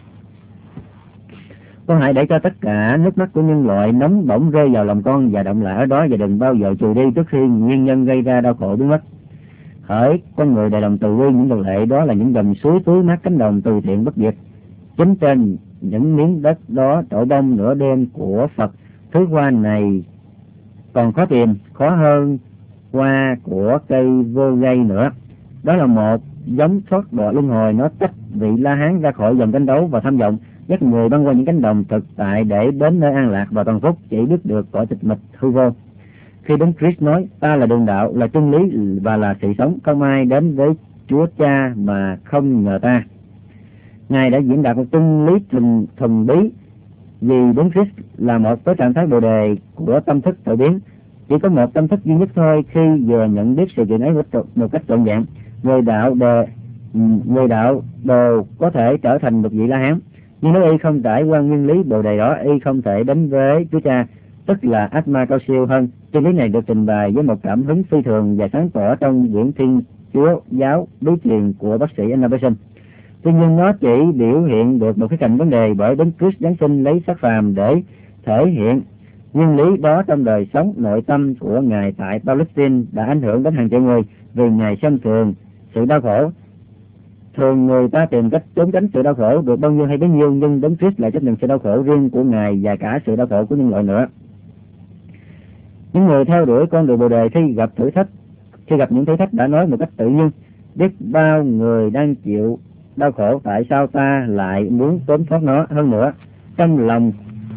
Con hãy để cho tất cả nước mắt của nhân loại nóng bỏng rơi vào lòng con và động lại ở đó, và đừng bao giờ trừ đi trước khi nguyên nhân gây ra đau khổ biến mất. Hỡi con người đầy lòng từ bi, những dòng lệ đó là những dòng suối tưới mát cánh đồng từ thiện bất diệt. Chính trên những miếng đất đó trổ bông nửa đêm của Phật, thứ hoa này còn khó tìm, khó hơn hoa của cây vô gây nữa. Đó là một giống thoát đọa luân hồi, nó tách vị La Hán ra khỏi dòng tranh đấu và tham vọng, dắt người băng qua những cánh đồng thực tại để đến nơi an lạc và toàn phúc, chỉ biết được cõi tịch mịch hư vô. Khi Đấng Christ nói ta là đường đạo, là chân lý và là sự sống, không ai đến với Chúa Cha mà không nhờ ta. Ngài đã diễn đạt một chân lý thần thần bí, vì Đấng Christ là một cái trạng thái bồ đề của tâm thức tự biến. Chỉ có một tâm thức duy nhất thôi. Khi vừa nhận biết sự kiện ấy một cách trọn vẹn, người đạo đề người đạo đồ có thể trở thành một vị La Hán. Nhưng nếu y không trải qua nguyên lý bồ đề đó, y không thể đến với Chúa Cha, tức là Atma cao siêu hơn. Chân lý này được trình bày với một cảm hứng phi thường và sáng tỏ trong quyển Thiên Chúa giáo bí truyền của bác sĩ Anna Besson. Tuy nhiên nó chỉ biểu hiện được một cái cạnh vấn đề, bởi Đấng Christ Giáng sinh lấy xác phàm để thể hiện nguyên lý đó trong đời sống nội tâm của Ngài tại Palestine đã ảnh hưởng đến hàng triệu người, vì Ngài xem thường sự đau khổ. Thường người ta tìm cách trốn tránh sự đau khổ được bao nhiêu hay bấy nhiêu, nhưng Đấng Christ lại chấp nhận sự đau khổ riêng của Ngài và cả sự đau khổ của nhân loại nữa. Những người theo đuổi con đường bồ đề khi gặp thử thách, khi gặp những thử thách đã nói một cách tự nhiên: biết bao người đang chịu đau khổ, tại sao ta lại muốn trốn thoát nó? Hơn nữa, trong lòng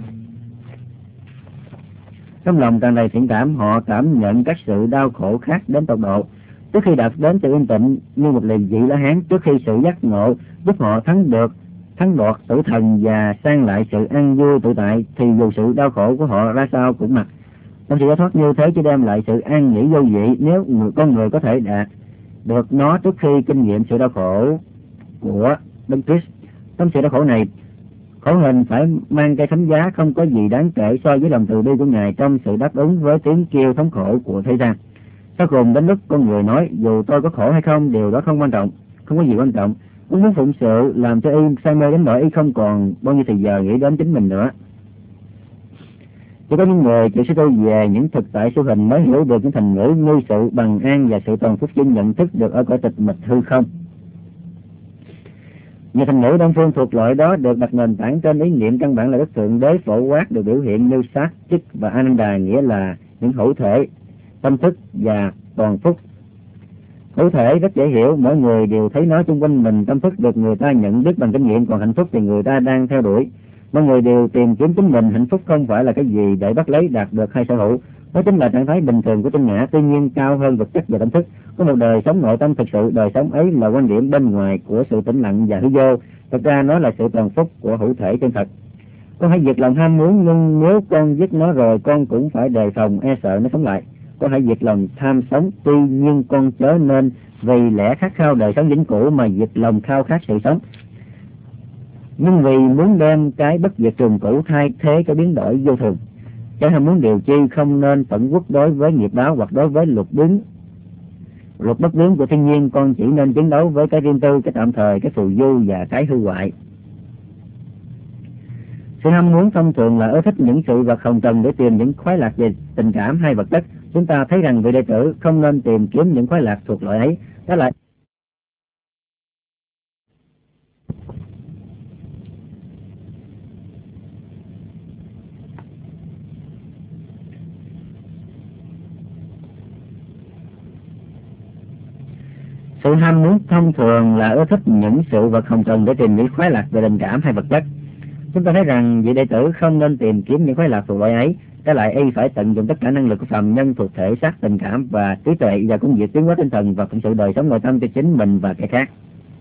trong lòng tràn đầy thiện cảm, họ cảm nhận các sự đau khổ khác đến tột độ. Trước khi đạt đến sự yên tĩnh như một liền vị La Hán, trước khi sự giác ngộ giúp họ thắng được thắng đoạt tử thần và sang lại sự an vui tự tại, thì dù sự đau khổ của họ ra sao cũng mặc. Trong sự giải thoát như thế chỉ đem lại sự an nghỉ vô vị, nếu người con người có thể đạt được nó trước khi kinh nghiệm sự đau khổ của Đấng Christ. Trong sự đau khổ này, khổ hình phải mang cái thánh giá không có gì đáng kể so với lòng từ bi của Ngài trong sự đáp ứng với tiếng kêu thống khổ của thế gian. Sau cùng đến lúc con người nói dù tôi có khổ hay không, điều đó không quan trọng, không có gì quan trọng. Ông muốn phụng sự làm cho y say mê đến nỗi y không còn bao nhiêu thời giờ nghĩ đến chính mình nữa. Chỉ có những người chịu suy tu về những thực tại siêu hình mới hiểu được những thành ngữ như sự bằng an và sự toàn phúc chính nhận thức được ở cõi tịch mịch hư không. Nhiều thành ngữ đông phương thuộc loại đó được đặt nền tảng trên ý niệm căn bản là Đức Thượng Đế phổ quát, được biểu hiện như sát, chức và Ananda, nghĩa là những hữu thể, tâm thức và toàn phúc. Hữu thể rất dễ hiểu, mỗi người đều thấy nó xung quanh mình. Tâm thức được người ta nhận biết bằng kinh nghiệm, còn hạnh phúc thì người ta đang theo đuổi. Mọi người đều tìm kiếm chính mình. Hạnh phúc không phải là cái gì để bắt lấy, đạt được hay sở hữu. Đó chính là trạng thái bình thường của tinh ngã, tuy nhiên cao hơn vật chất và tâm thức. Có một đời sống nội tâm thực sự, đời sống ấy là quan điểm bên ngoài của sự tĩnh lặng và hư vô. Thật ra nó là sự toàn phúc của hữu thể chân thật. Con hãy diệt lòng ham muốn, nhưng nếu con giết nó rồi, con cũng phải đề phòng e sợ nó sống lại. Con hãy diệt lòng tham sống, tuy nhiên con chớ nên vì lẽ khát khao đời sống vĩnh cửu mà diệt lòng khao khát sự sống. Nhưng vì muốn đem cái bất diệt trường cửu thay thế cái biến đổi vô thường, cho ham muốn điều chi không nên phẫn uất đối với nghiệp báo hoặc đối với luật biến luật bất biến của thiên nhiên. Con chỉ nên chiến đấu với cái riêng tư, cái tạm thời, cái phù du và cái hư hoại. Sự ham muốn thông thường là ưa thích những sự vật hồng trần để tìm những khoái lạc về tình cảm hay vật chất. Chúng ta thấy rằng vị đệ tử không nên tìm kiếm những khoái lạc thuộc loại ấy. Đó lại sự ham muốn thông thường là ưa thích những sự vật hồng trần để tìm những khoái lạc về tình cảm hay vật chất. Chúng ta thấy rằng vị đệ tử không nên tìm kiếm những khoái lạc thuộc loại ấy. Trái lại, y phải tận dụng tất cả năng lực của phàm nhân thuộc thể xác, tình cảm và trí tuệ và công việc tiến hóa tinh thần và phụng sự đời sống nội tâm cho chính mình và kẻ khác.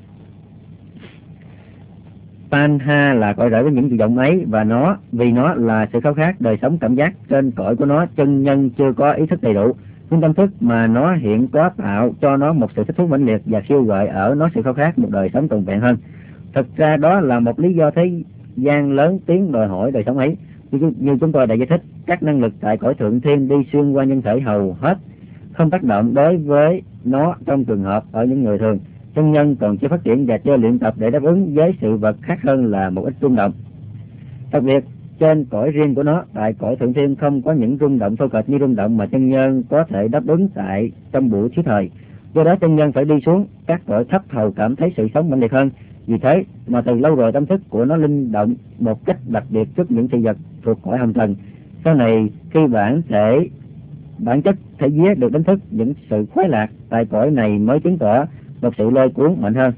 Panha là cội rễ với những dục vọng ấy, và nó vì nó là sự khao khát đời sống cảm giác trên cõi của nó, chân nhân chưa có ý thức đầy đủ. Nhưng tâm thức mà nó hiện có tạo cho nó một sự thích thú mãnh liệt và khiêu gợi ở nó sự khao khát một đời sống trọn vẹn hơn. Thực ra đó là một lý do thế gian lớn tiếng đòi hỏi đời sống ấy. Như, như chúng tôi đã giải thích, các năng lực tại cõi thượng thiên đi xuyên qua nhân thể hầu hết không tác động đối với nó trong trường hợp ở những người thường. Chân nhân còn chưa phát triển và chưa luyện tập để đáp ứng với sự vật khác hơn là một ít rung động. Đặc biệt trên cõi riêng của nó, tại cõi thượng thiên không có những rung động thô kệch như rung động mà chân nhân có thể đáp ứng tại trong buổi thiếu thời. Do đó chân nhân phải đi xuống các cõi thấp hầu cảm thấy sự sống mạnh liệt hơn. Vì thế mà từ lâu rồi tâm thức của nó linh động một cách đặc biệt trước những sự vật thuộc cõi hồng trần. Sau này khi bản thể bản chất thể vía được đánh thức những sự khoái lạc tại cõi này mới chứng tỏ một sự lôi cuốn mạnh hơn.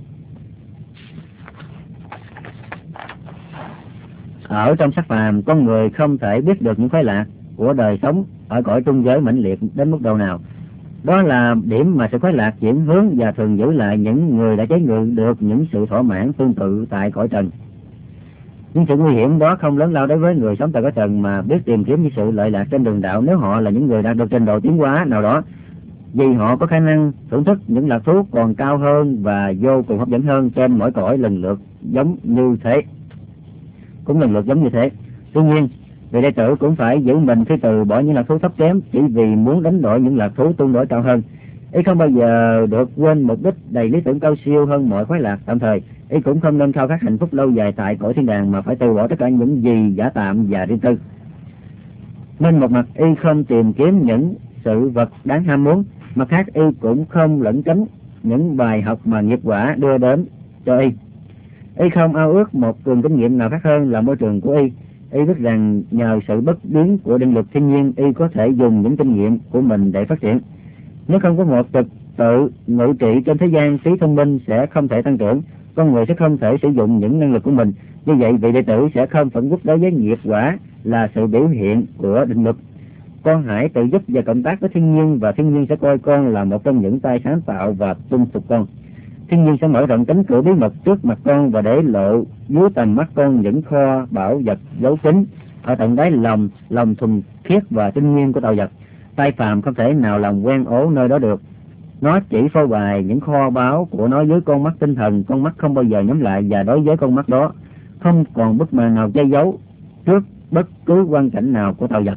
Ở trong sắc phàm, con người không thể biết được những khoái lạc của đời sống ở cõi trung giới mãnh liệt đến mức độ nào. Đó là điểm mà sự khoái lạc chuyển hướng và thường giữ lại những người đã chế ngự được những sự thỏa mãn tương tự tại cõi trần. Nhưng sự nguy hiểm đó không lớn lao đối với người sống tại cõi trần mà biết tìm kiếm những sự lợi lạc trên đường đạo nếu họ là những người đạt được trình độ tiến hóa nào đó, vì họ có khả năng thưởng thức những lạc thú còn cao hơn và vô cùng hấp dẫn hơn trên mỗi cõi lần lượt giống như thế. Cũng lần lượt giống như thế. Tuy nhiên, vị đệ tử cũng phải giữ mình khi từ bỏ những lạc thú thấp kém chỉ vì muốn đánh đổi những lạc thú tương đối cao hơn. Y không bao giờ được quên mục đích đầy lý tưởng cao siêu hơn mọi khoái lạc tạm thời. Y cũng không nên khao khát hạnh phúc lâu dài tại cõi thiên đàng mà phải từ bỏ tất cả những gì giả tạm và riêng tư. Nên một mặt y không tìm kiếm những sự vật đáng ham muốn, mặt khác y cũng không lẩn tránh những bài học mà nghiệp quả đưa đến cho y. Y không ao ước một trường kinh nghiệm nào khác hơn là môi trường của y. Y biết rằng nhờ sự bất biến của định luật thiên nhiên, y có thể dùng những kinh nghiệm của mình để phát triển. Nếu không có một trật tự ngự trị trên thế gian, trí thông minh sẽ không thể tăng trưởng, con người sẽ không thể sử dụng những năng lực của mình. Như vậy, vị đệ tử sẽ không phẫn uất đối với nghiệp quả là sự biểu hiện của định luật. Con hãy tự giúp và cộng tác với thiên nhiên, và thiên nhiên sẽ coi con là một trong những tay sáng tạo và tuân phục con. Thiên nhiên sẽ mở rộng cánh cửa bí mật trước mặt con và để lộ dưới tầm mắt con những kho bảo vật giấu kín ở tận đáy lòng lòng thuần khiết và tinh nhiên của tạo vật. Tay phàm không thể nào làm quen ố nơi đó được. Nó chỉ phô bày những kho báu của nó dưới con mắt tinh thần. Con mắt không bao giờ nhắm lại, và đối với con mắt đó không còn bức màn nào che giấu trước bất cứ quan cảnh nào của tạo vật.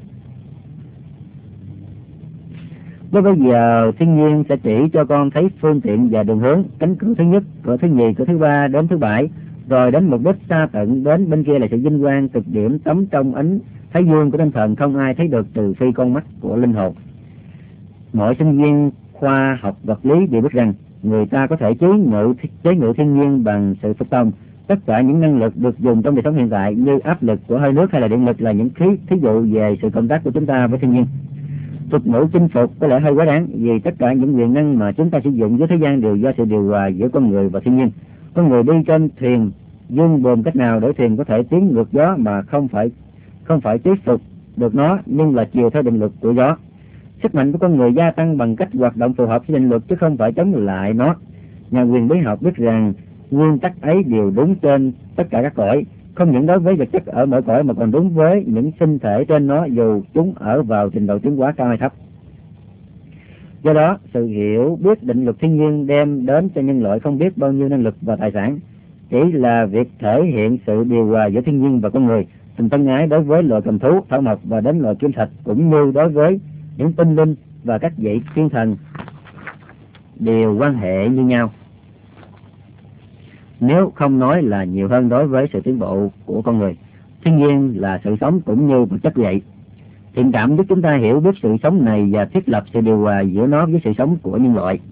Với bây giờ thiên nhiên sẽ chỉ cho con thấy phương tiện và đường hướng, cánh cửa thứ nhất, cửa thứ nhì, cửa thứ ba đến thứ bảy, rồi đến mục đích xa tận, đến bên kia là sự vinh quang cực điểm tắm trong ánh thái dương của tinh thần không ai thấy được trừ phi con mắt của linh hồn. Mọi sinh viên khoa học vật lý đều biết rằng người ta có thể chế ngự chế ngự thiên nhiên bằng sự phục tòng. Tất cả những năng lực được dùng trong đời sống hiện tại như áp lực của hơi nước hay là điện lực là những thí thí dụ về sự cộng tác của chúng ta với thiên nhiên. Thuật ngữ chinh phục có lẽ hơi quá đáng, vì tất cả những quyền năng mà chúng ta sử dụng với thế gian đều do sự điều hòa giữa con người và thiên nhiên. Con người đi trên thuyền dương buồm cách nào để thuyền có thể tiến ngược gió mà không phải không phải tiếp phục được nó, nhưng là chiều theo định luật của gió. Sức mạnh của con người gia tăng bằng cách hoạt động phù hợp với định luật chứ không phải chống lại nó. Nhà quyền bí học biết rằng nguyên tắc ấy đều đúng trên tất cả các cõi, không những đối với vật chất ở mỗi cõi mà còn đúng với những sinh thể trên nó, dù chúng ở vào trình độ tiến hóa cao hay thấp. Do đó, sự hiểu biết định luật thiên nhiên đem đến cho nhân loại không biết bao nhiêu năng lực và tài sản, chỉ là việc thể hiện sự điều hòa giữa thiên nhiên và con người, tình thân ái đối với loài cầm thú, thảo mộc và đến loài kim thạch, cũng như đối với những tinh linh và các vị thiên thần đều quan hệ như nhau. Nếu không nói là nhiều hơn đối với sự tiến bộ của con người, thiên nhiên là sự sống cũng như vật chất vậy. Thiện cảm giúp chúng ta hiểu biết sự sống này và thiết lập sự điều hòa giữa nó với sự sống của nhân loại.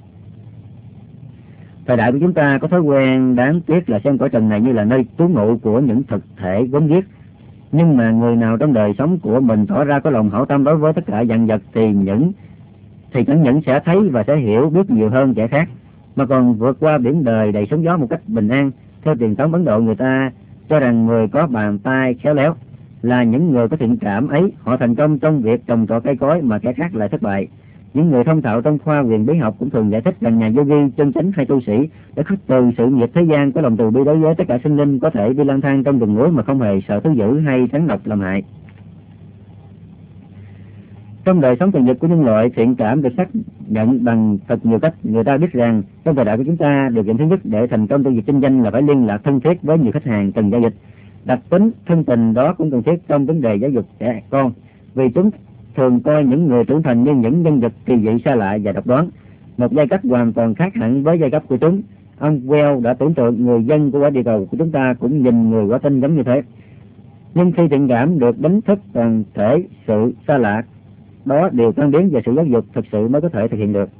Thời đại của chúng ta có thói quen đáng tiếc là xem cõi trần này như là nơi trú ngụ của những thực thể gớm ghiếc. Nhưng mà người nào trong đời sống của mình tỏ ra có lòng hảo tâm đối với tất cả vạn vật thì những thì chẳng những sẽ thấy và sẽ hiểu biết nhiều hơn kẻ khác, mà còn vượt qua biển đời đầy sóng gió một cách bình an. Theo truyền thống Ấn Độ, người ta cho rằng người có bàn tay khéo léo là những người có thiện cảm ấy, họ thành công trong việc trồng trọt cây cối mà kẻ khác lại thất bại. Những người thông thạo trong khoa quyền bí học cũng thường giải thích rằng nhà yogi chân chánh hay tu sĩ đã khước từ sự nghiệp thế gian, có lòng từ bi đối với tất cả sinh linh, có thể đi lang thang trong rừng núi mà không hề sợ thú dữ hay rắn độc làm hại. Trong đời sống thường nhật của nhân loại, thiện cảm được xác nhận bằng thật nhiều cách. Người ta biết rằng trong thời đại của chúng ta, điều kiện thứ nhất để thành công trong việc kinh doanh là phải liên lạc thân thiết với nhiều khách hàng cần giao dịch. Đặc tính thân tình đó cũng cần thiết trong vấn đề giáo dục trẻ con, vì chúng thường coi những người trưởng thành như những nhân vật kỳ dị xa lạ và độc đoán, một giai cấp hoàn toàn khác hẳn với giai cấp của chúng. Ông Well đã tưởng tượng người dân của quả địa cầu của chúng ta cũng nhìn người quả tinh giống như thế. Nhưng khi thiện cảm được đánh thức toàn thể, sự xa lạ đó đều tan biến và sự giáo dục thực sự mới có thể thực hiện được.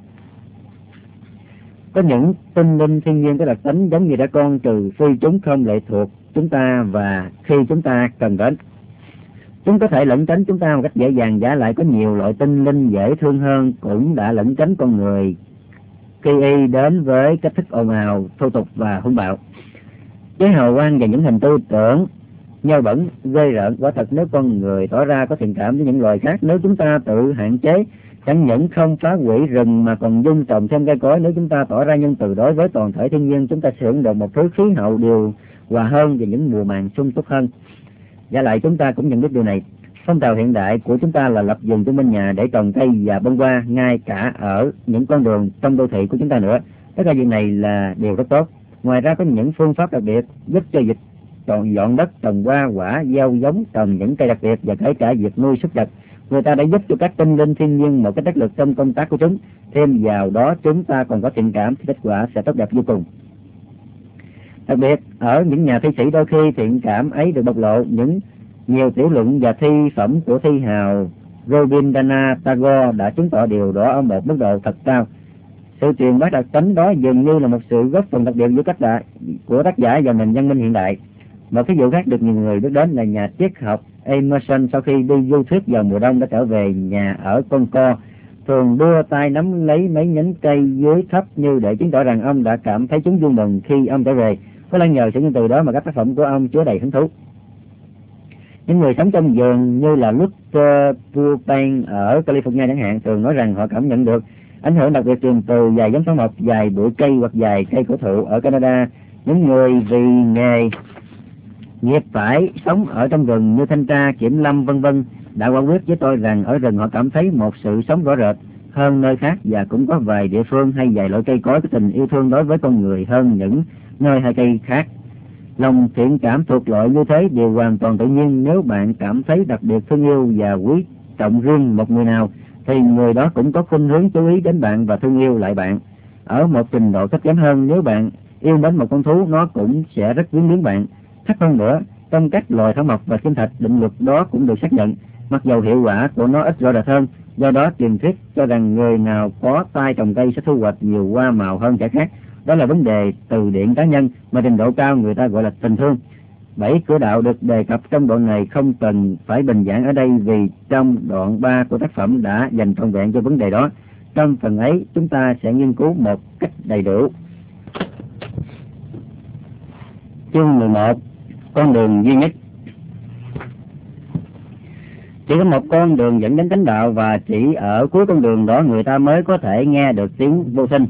Có những tinh linh thiên nhiên có đặc tính giống như trẻ con, trừ phi chúng không lệ thuộc chúng ta và khi chúng ta cần đến. Chúng có thể lẩn tránh chúng ta một cách dễ dàng, giả lại có nhiều loại tinh linh dễ thương hơn cũng đã lẩn tránh con người khi y đến với cách thức ồn ào, thô tục và hung bạo. Với hào quang và những hình tư tưởng nhơ bẩn, ghê rợn, quả thật nếu con người tỏ ra có thiện cảm với những loài khác, nếu chúng ta tự hạn chế, chẳng những không phá hủy rừng mà còn dung trồng thêm cây cối, nếu chúng ta tỏ ra nhân từ đối với toàn thể thiên nhiên, chúng ta sẽ hưởng được một thứ khí hậu điều hòa hơn và những mùa màng sung túc hơn. Giả lại chúng ta cũng nhận biết điều này. Phong trào hiện đại của chúng ta là lập vườn chung bên nhà để trồng cây và bông hoa, ngay cả ở những con đường trong đô thị của chúng ta nữa. Tất cả việc này là điều rất tốt. Ngoài ra có những phương pháp đặc biệt giúp cho việc chọn dọn đất, trồng hoa quả, gieo giống, trồng những cây đặc biệt và kể cả việc nuôi súc vật. Người ta đã giúp cho các tinh linh thiên nhiên một cái đắc lực trong công tác của chúng. Thêm vào đó chúng ta còn có thiện cảm thì kết quả sẽ tốt đẹp vô cùng. Đặc biệt ở những nhà thi sĩ, đôi khi thiện cảm ấy được bộc lộ. Những nhiều tiểu luận và thi phẩm của thi hào Rabindranath Tagore đã chứng tỏ điều đó ở một mức độ thật cao. Sự truyền bá đặc tính đó dường như là một sự góp phần đặc biệt giữa cách đại của tác giả và nền văn minh hiện đại. Một ví dụ khác được nhiều người biết đến là nhà triết học Emerson, sau khi đi du thuyết vào mùa đông đã trở về nhà ở Concord, thường đưa tay nắm lấy mấy nhánh cây dưới thấp như để chứng tỏ rằng ông đã cảm thấy chúng vui mừng khi ông trở về. Có lẽ nhờ sự nhân từ đó mà các tác phẩm của ông chứa đầy hứng thú. Những người sống trong vườn như là Luther Burbank ở California chẳng hạn, thường nói rằng họ cảm nhận được ảnh hưởng đặc biệt truyền từ vài giống thảo mộc, vài bụi cây hoặc vài cây cổ thụ. Ở Canada, những người vì nghề nghiệp phải sống ở trong rừng như thanh tra, kiểm lâm vân vân đã quả quyết với tôi rằng ở rừng họ cảm thấy một sự sống rõ rệt hơn nơi khác, và cũng có vài địa phương hay vài loại cây cối có tình yêu thương đối với con người hơn những nơi hay cây khác. Lòng thiện cảm thuộc loại như thế đều hoàn toàn tự nhiên. Nếu bạn cảm thấy đặc biệt thương yêu và quý trọng riêng một người nào, thì người đó cũng có khuynh hướng chú ý đến bạn và thương yêu lại bạn. Ở một trình độ thấp kém hơn, nếu bạn yêu mến một con thú, nó cũng sẽ rất quyến luyến bạn. Thấp hơn nữa, trong các loài thảo mộc và kim thạch, định luật đó cũng được xác nhận, mặc dầu hiệu quả của nó ít rõ rệt hơn. Do đó truyền thuyết cho rằng người nào có tay trồng cây sẽ thu hoạch nhiều hoa màu hơn kẻ khác. Đó là vấn đề từ điển cá nhân mà trình độ cao người ta gọi là tình thương. Bảy cửa đạo được đề cập trong đoạn này không cần phải bình giảng ở đây, vì trong đoạn ba của tác phẩm đã dành trọn vẹn cho vấn đề đó. Trong phần ấy chúng ta sẽ nghiên cứu một cách đầy đủ. Chương mười một, con đường duy nhất. Chỉ có một con đường dẫn đến chánh đạo, và chỉ ở cuối con đường đó người ta mới có thể nghe được tiếng vô sinh.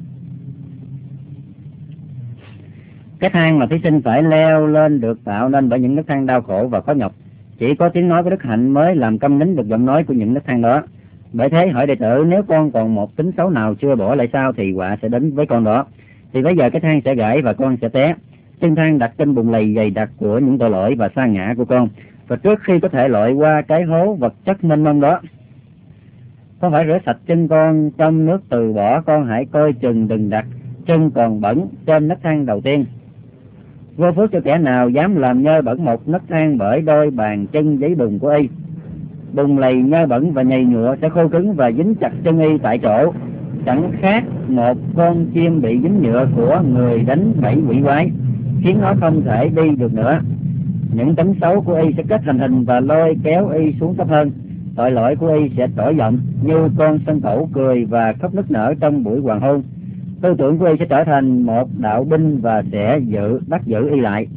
Cái thang mà thí sinh phải leo lên được tạo nên bởi những nấc thang đau khổ và khó nhọc. Chỉ có tiếng nói của đức hạnh mới làm câm nín được giọng nói của những nấc thang đó. Bởi thế hỏi đệ tử, nếu con còn một tính xấu nào chưa bỏ lại sao thì họa sẽ đến với con đó. Thì bây giờ cái thang sẽ gãy và con sẽ té. Chân thang đặt trên bùn lầy dày đặc của những tội lỗi và sa ngã của con. Và trước khi có thể lội qua cái hố vật chất mênh mông đó, con phải rửa sạch chân con trong nước từ bỏ. Con hãy coi chừng đừng đặt chân còn bẩn trên nấc thang đầu tiên. Vô phước cho kẻ nào dám làm nhơ bẩn một nấc thang bởi đôi bàn chân giấy bùn của y. Bùn lầy, nhơ bẩn và nhầy nhụa sẽ khô cứng và dính chặt chân y tại chỗ, chẳng khác một con chim bị dính nhựa của người đánh bẫy quỷ quái, khiến nó không thể đi được nữa. Những tánh xấu của y sẽ kết thành hình và lôi kéo y xuống thấp hơn. Tội lỗi của y sẽ trỗi giọng như con sân cẩu cười và khóc nức nở trong buổi hoàng hôn. Tư tưởng của y sẽ trở thành một đạo binh và sẽ giữ bắt giữ y lại.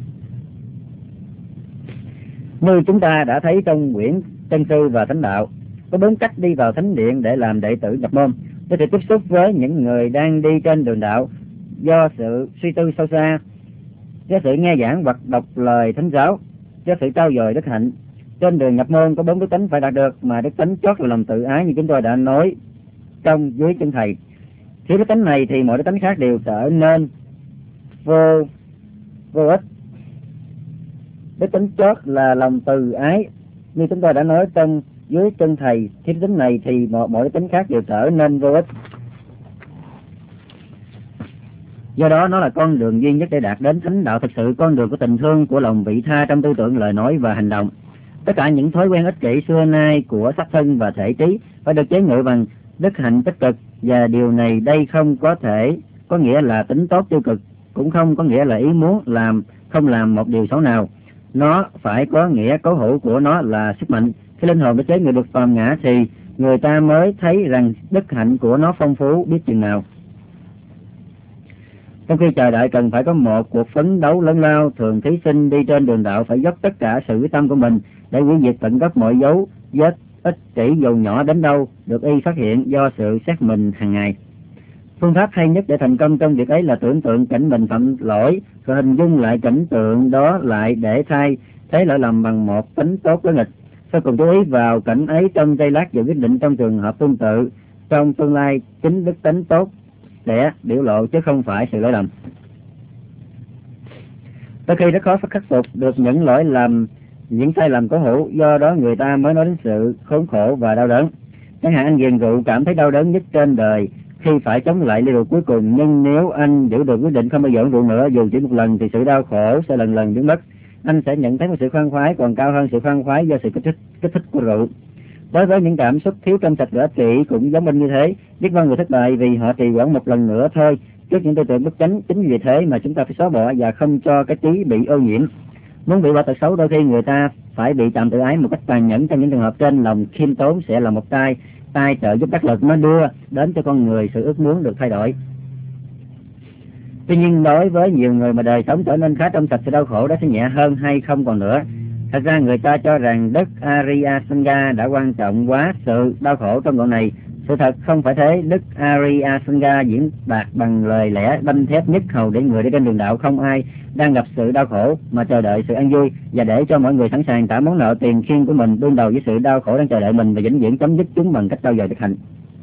Như chúng ta đã thấy trong quyển Chân Sư và Thánh Đạo, có bốn cách đi vào thánh điện để làm đệ tử nhập môn. Có thể tiếp xúc với những người đang đi trên đường đạo do sự suy tư sâu xa, do sự nghe giảng hoặc đọc lời thánh giáo, do sự trau dồi đức hạnh. Trên đường nhập môn có bốn đức tánh phải đạt được, mà đức tánh chót là lòng tự ái như chúng tôi đã nói trong dưới chân thầy. Khi đức tánh này thì mọi đức tánh khác đều trở nên vô vô ích. Đức tánh chót là lòng từ ái như chúng tôi đã nói trong dưới chân thầy. Khi đức tánh này thì mọi, mọi đức tánh khác đều trở nên vô ích. Do đó nó là con đường duy nhất để đạt đến thánh đạo thực sự, con đường của tình thương, của lòng vị tha trong tư tưởng, lời nói và hành động. Tất cả những thói quen ích kỷ xưa nay của xác thân và thể trí phải được chế ngự bằng đức hạnh tích cực, và điều này đây không có thể có nghĩa là tính tốt tiêu cực, cũng không có nghĩa là ý muốn làm không làm một điều xấu nào. Nó phải có nghĩa cố hữu của nó là sức mạnh. Khi linh hồn đã chế ngự được phàm ngã thì người ta mới thấy rằng đức hạnh của nó phong phú biết chừng nào. Trong khi chờ đợi cần phải có một cuộc phấn đấu lớn lao, thường thí sinh đi trên đường đạo phải dốc tất cả sự quyết tâm của mình để hủy diệt tận gốc mọi dấu vết ích kỷ dù nhỏ đến đâu được y phát hiện do sự xét mình hàng ngày. Phương pháp hay nhất để thành công trong việc ấy là tưởng tượng cảnh mình phạm lỗi, rồi hình dung lại cảnh tượng đó lại để thay thế lỗi lầm bằng một tính tốt đối nghịch. Sau cùng chú ý vào cảnh ấy trong giây lát và quyết định trong trường hợp tương tự trong tương lai chính đức tính tốt sẽ biểu lộ chứ không phải sự lỗi lầm. Đôi khi rất khó khắc phục được những lỗi lầm, những sai lầm cố hữu, do đó người ta mới nói đến sự khốn khổ và đau đớn. Chẳng hạn anh nghiện rượu cảm thấy đau đớn nhất trên đời khi phải chống lại ly rượu cuối cùng, nhưng nếu anh giữ được quyết định không bao giờ uống rượu nữa dù chỉ một lần thì sự đau khổ sẽ lần lần biến mất. Anh sẽ nhận thấy một sự khoan khoái còn cao hơn sự khoan khoái do sự kích thích, kích thích của rượu. Đối với những cảm xúc thiếu trong sạch và ích kỷ cũng giống như thế. Biết bao người thất bại vì họ trì hoãn một lần nữa thôi trước những tư tưởng bất chánh. Chính vì thế mà chúng ta phải xóa bỏ và không cho cái trí bị ô nhiễm. Muốn bị quả tật xấu, đôi khi người ta phải bị tạm tự ái một cách tàn nhẫn. Trong những trường hợp trên, lòng khiêm tốn sẽ là một tay tay trợ giúp đắc lực, nó đưa đến cho con người sự ước muốn được thay đổi. Tuy nhiên đối với nhiều người mà đời sống trở nên khá trong sạch, sự đau khổ đó sẽ nhẹ hơn hay không còn nữa. Thật ra người ta cho rằng Đức Arya Sangha đã quan trọng quá sự đau khổ trong đoạn này. Sự thật không phải thế. Đức Arya Sangha diễn đạt bằng lời lẽ đanh thép nhất hầu để người đi trên đường đạo không ai đang gặp sự đau khổ mà chờ đợi sự an vui, và để cho mọi người sẵn sàng trả món nợ tiền khiên của mình đương đầu với sự đau khổ đang chờ đợi mình và vĩnh viễn chấm dứt chúng bằng cách trao dồi đức hạnh.